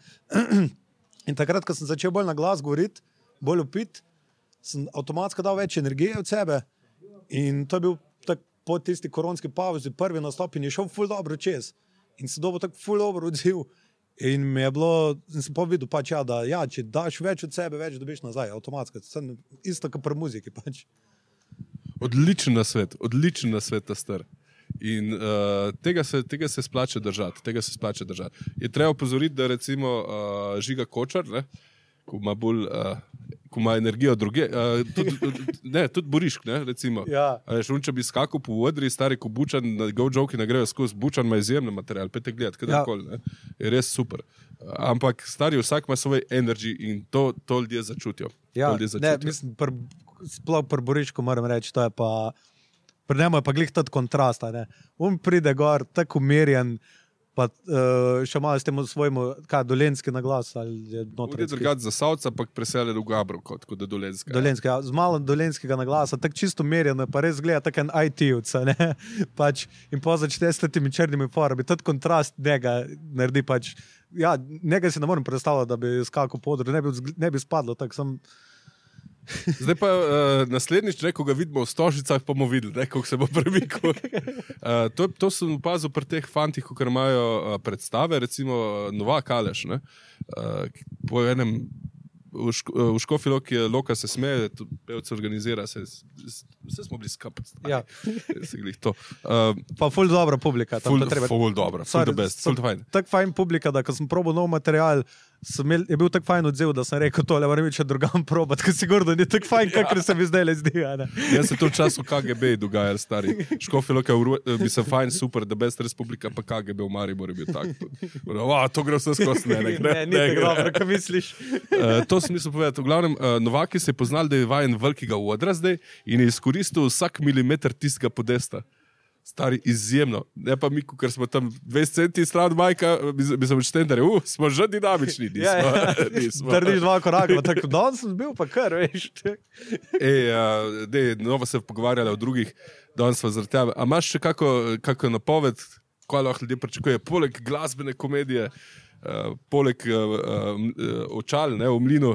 In takrat, ko sem začel bolj na glas govoriti, bolj upit, sem avtomatsko dal več energije od sebe. In to je bil tak po tisti koronski pauzi prvi nastop in je šel ful dobro čez. In se dobil tak ful dobro odziv. In mi je bilo, in sem povedal pač ja, da ja, če daš več od sebe, več dobiš nazaj, avtomatsko. Isto kot pri muziki pač. Odličen nasvet, odličen nasvet ta star. In uh, tega, se, tega se splača držati, tega se splača držati. Je treba opozoriti, da recimo uh, Žiga Kočar, ne, ko ima bolj, uh, ko ima energijo druge, uh, tudi, ne, tudi Borišk, ne, recimo. Ja. Veš, on če bi skakal po odri, stari ko Bučan, go joke ne grejo skozi, Bučan ima izjemne material, pete gledati, kadarkoli, ne, je res super. Uh, ampak stari vsak ima svoj energy in to, to ljudje začutijo. Ja, to ljudje začutijo. Ne, mislim, pr, sploh pri Borišku moram reči, to je pa... Pri njemu je pa glih tudi kontrast. On pride gor, tako umirjen, pa uh, še malo s tem svojemu, kaj, dolenski naglas. On je drugač za Savca, pa preseljen v Gabro, kot, kot je dolenski. Dolenski, ja, z malo dolenskega naglasa, tako čisto umirjen, pa res gleda tako en I T-ovc. Pač, in pa začne s temi črnimi forami. Tudi kontrast njega naredi pač. Ja, njega si ne morem predstavljati, da bi skakal po odru, ne bi, ne bi spadlo, tako sem... Zdaj pa uh, naslednjič, ne, ko ga vidimo v Stožicah, pa bomo videli, ne, kako se bo premikal. Uh, to, to sem opazil pri teh fantih, ko imajo uh, predstave, recimo Novak Aleš, ne, uh, po enem v, ško, uh, v Škofji Loki je Loka se smeje, pevce organizira, se, vse smo bili skupaj. Ja. Uh, pa ful dobra publika. Tam ful, treba... ful dobra, ful the best, ful fajn. Tak fajn publika, da ko sem probal nov material, Imel, je bil tak fajn odziv, da sem rekel tole, moram če drugam probat, ker sigurno ni tak fajn, ja. Kakor se mi zdaj le zdi. Jaz se to v času K G B dogajal, stari. Škofja Loka bi se fajn, super, the best republika, pa K G B v Mariboru je bil tak. Wow, to gre vse skozi ne, ne, ne. Ne, ni tako dobro, kaj misliš. Uh, to sem mislil povedati. V glavnem, uh, Novaki se je poznal, da je vajen velikega odra zdaj in je izkoristil vsak milimeter tistega podesta. Stari, izjemno. Ne pa mi, ker smo tam dvajset centi stran majka, bi se odštendali, uh, smo že dinamični, nismo. Ja, ja. Drdiš dva koraka, tako danes sem bil, pa kar, veš. Ej, uh, dej, novo se pogovarjali o drugih, danes smo zaradi tebe. A imaš še kako, kako napoved, kaj lahko ljudje pričakuje, poleg glasbene komedije, uh, poleg uh, uh, očal, ne, v mlinu?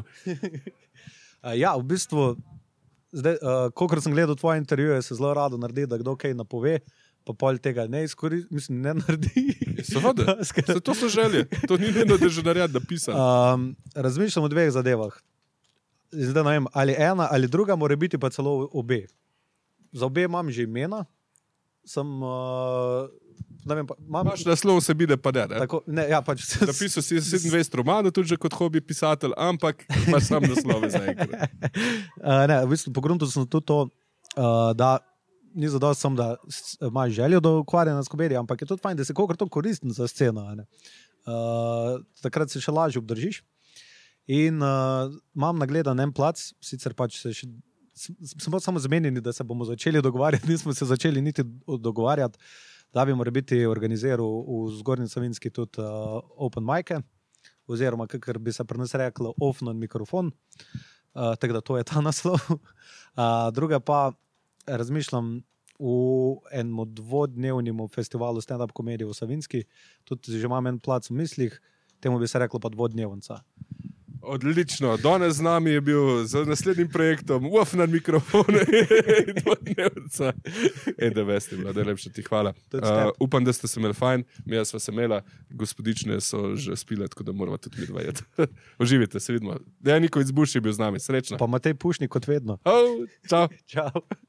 Ja, v bistvu, zdaj, uh, kolikor sem gledal tvoje intervjuje, se zelo rado naredi, da kdo kaj napove, pa pol tega ne izkoristi, mislim, ne naredi. Seveda, to so želje. To ni vedno, da je že nared napisano. Um, razmišljam o dveh zadevah. Zdaj ne vem, ali ena ali druga, mora biti pa celo obe. Za obe imam že imena. Sem, uh, ne vem, pa... Mam... Maš naslov vsebine, pa ne, ne? Tako, ne, ja, pač... Napisal si sedemindvajset romanov, tudi že kot hobi pisatelj, ampak imaš sam naslove za enkrat. Uh, ne, v bistvu, po gruntu sem tudi to, uh, da ni zadost sem, da imaš željo do ukvarjanja s komedijo, ampak je tudi fajn, da si kolikor to koristen za sceno. Uh, takrat se še lažje obdržiš. In uh, imam nagledan en plac, sicer pač se še, smo samo zamenjeni, da se bomo začeli dogovarjati, nismo se začeli niti dogovarjati, da bi mora biti organiziral v Zgornji Savinjski tudi uh, open mike, oziroma kakor bi se pri nas reklo off-non mikrofon. Uh, tako da to je ta naslov. Uh, druga pa razmišljam v enem dvodnevnem festivalu stand-up komedije v Savinski, tudi že imam en plac v mislih, temu bi se reklo pa dvodnevnica. Odlično, danes z nami je bil z naslednjim projektom Uf na mikrofone in dvodnevnica. E, da veste, bila, da je lepša ti, hvala. Uh, upam, da ste se imeli fajn, mi sva se imela, gospodične so že spile, tako da moramo tudi mi dva jeti. Uživite, se vidimo. Dejan Nikovic Buš je bil z nami, srečno. Pa Matej Pušnik kot vedno. Oh, čau. Čau.